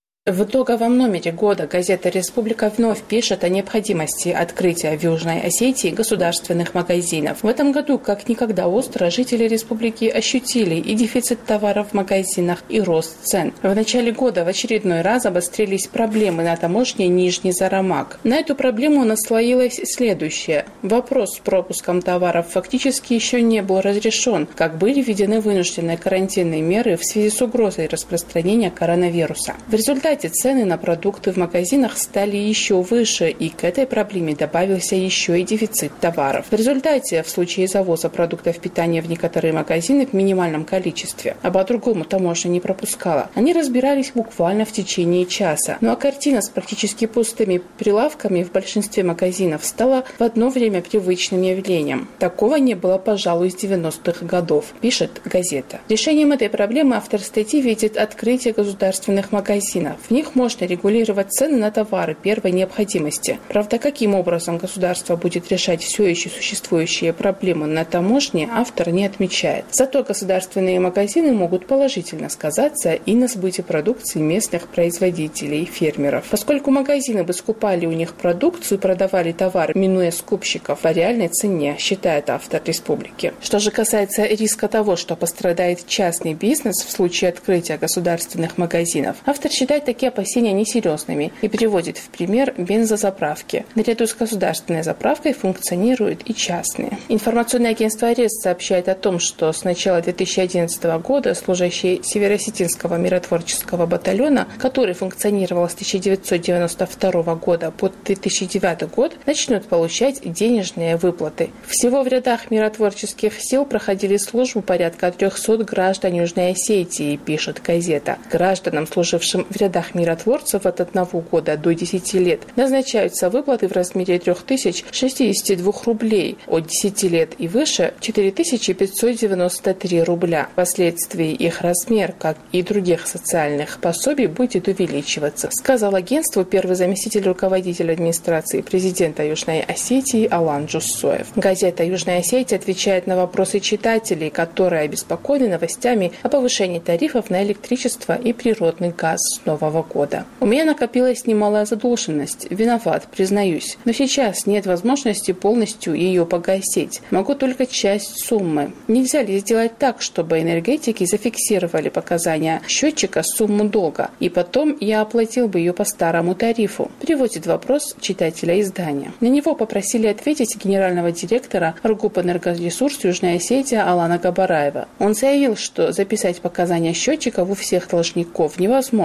В итоговом номере года газета «Республика» вновь пишет о необходимости открытия в Южной Осетии государственных магазинов. В этом году, как никогда остро, жители республики ощутили и дефицит товаров в магазинах, и рост цен. В начале года в очередной раз обострились проблемы на таможне Нижний Зарамак. На эту проблему наслоилось следующее. Вопрос с пропуском товаров фактически еще не был разрешен, как были введены вынужденные карантинные меры в связи с угрозой распространения коронавируса. В результате цены на продукты в магазинах стали еще выше, и к этой проблеме добавился еще и дефицит товаров. В результате, в случае завоза продуктов питания в некоторые магазины в минимальном количестве, а по-другому таможня не пропускала, они разбирались буквально в течение часа. Ну а картина с практически пустыми прилавками в большинстве магазинов стала в одно время привычным явлением. Такого не было, пожалуй, с девяностых годов, пишет газета. Решением этой проблемы автор статьи видит открытие государственных магазинов. В них можно регулировать цены на товары первой необходимости. Правда, каким образом государство будет решать все еще существующие проблемы на таможне, автор не отмечает. Зато государственные магазины могут положительно сказаться и на сбыте продукции местных производителей и фермеров. Поскольку магазины бы скупали у них продукцию и продавали товар, минуя скупщиков по реальной цене, считает автор «Республики». Что же касается риска того, что пострадает частный бизнес в случае открытия государственных магазинов, автор считает такие опасения несерьезными и приводит в пример бензозаправки. Наряду с государственной заправкой функционируют и частные. Информационное агентство «Арест» сообщает о том, что с начала две тысячи одиннадцатого года служащие Северо-Осетинского миротворческого батальона, который функционировал с тысяча девятьсот девяносто второго года по две тысячи девятый год, начнут получать денежные выплаты. Всего в рядах миротворческих сил проходили службу порядка трехсот граждан Южной Осетии, пишет газета. Гражданам, служившим в рядах миротворцев от одного года до десяти лет, назначаются выплаты в размере три тысячи шестьдесят два рублей, от десяти лет и выше четыре тысячи пятьсот девяносто три рубля. Впоследствии их размер, как и других социальных пособий, будет увеличиваться, сказал агентству первый заместитель руководителя администрации президента Южной Осетии Алан Джуссоев. Газета «Южная Осетия» отвечает на вопросы читателей, которые обеспокоены новостями о повышении тарифов на электричество и природный газ с Нового года. У меня накопилась немалая задолженность. Виноват, признаюсь. Но сейчас нет возможности полностью ее погасить. Могу только часть суммы. Нельзя ли сделать так, чтобы энергетики зафиксировали показания счетчика сумму долга, и потом я оплатил бы ее по старому тарифу? Приводит вопрос читателя издания. На него попросили ответить генерального директора РГУП «Энергоресурс» Южная Осетия Алана Габараева. Он заявил, что записать показания счетчиков у всех должников невозможно, и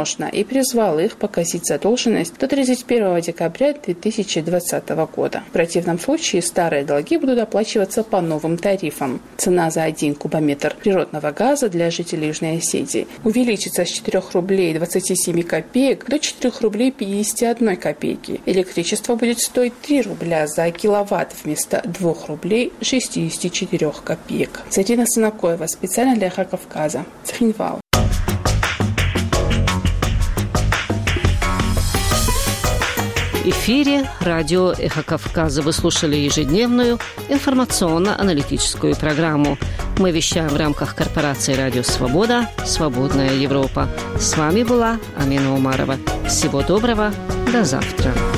призвал их погасить задолженность до тридцать первого декабря две тысячи двадцатого года. В противном случае старые долги будут оплачиваться по новым тарифам. Цена за один кубометр природного газа для жителей Южной Осетии увеличится с четырёх рублей двадцати семи копеек до четырёх рублей пятидесяти одной копейки. Электричество будет стоить три рубля за киловатт вместо двух рублей шестидесяти четырёх копеек. Зарина Санакоева, специально для Эхо Кавказа, Цхинвал. В эфире радио «Эхо Кавказа». Вы слушали ежедневную информационно-аналитическую программу. Мы вещаем в рамках корпорации «Радио Свобода. Свободная Европа». С вами была Амина Умарова. Всего доброго. До завтра.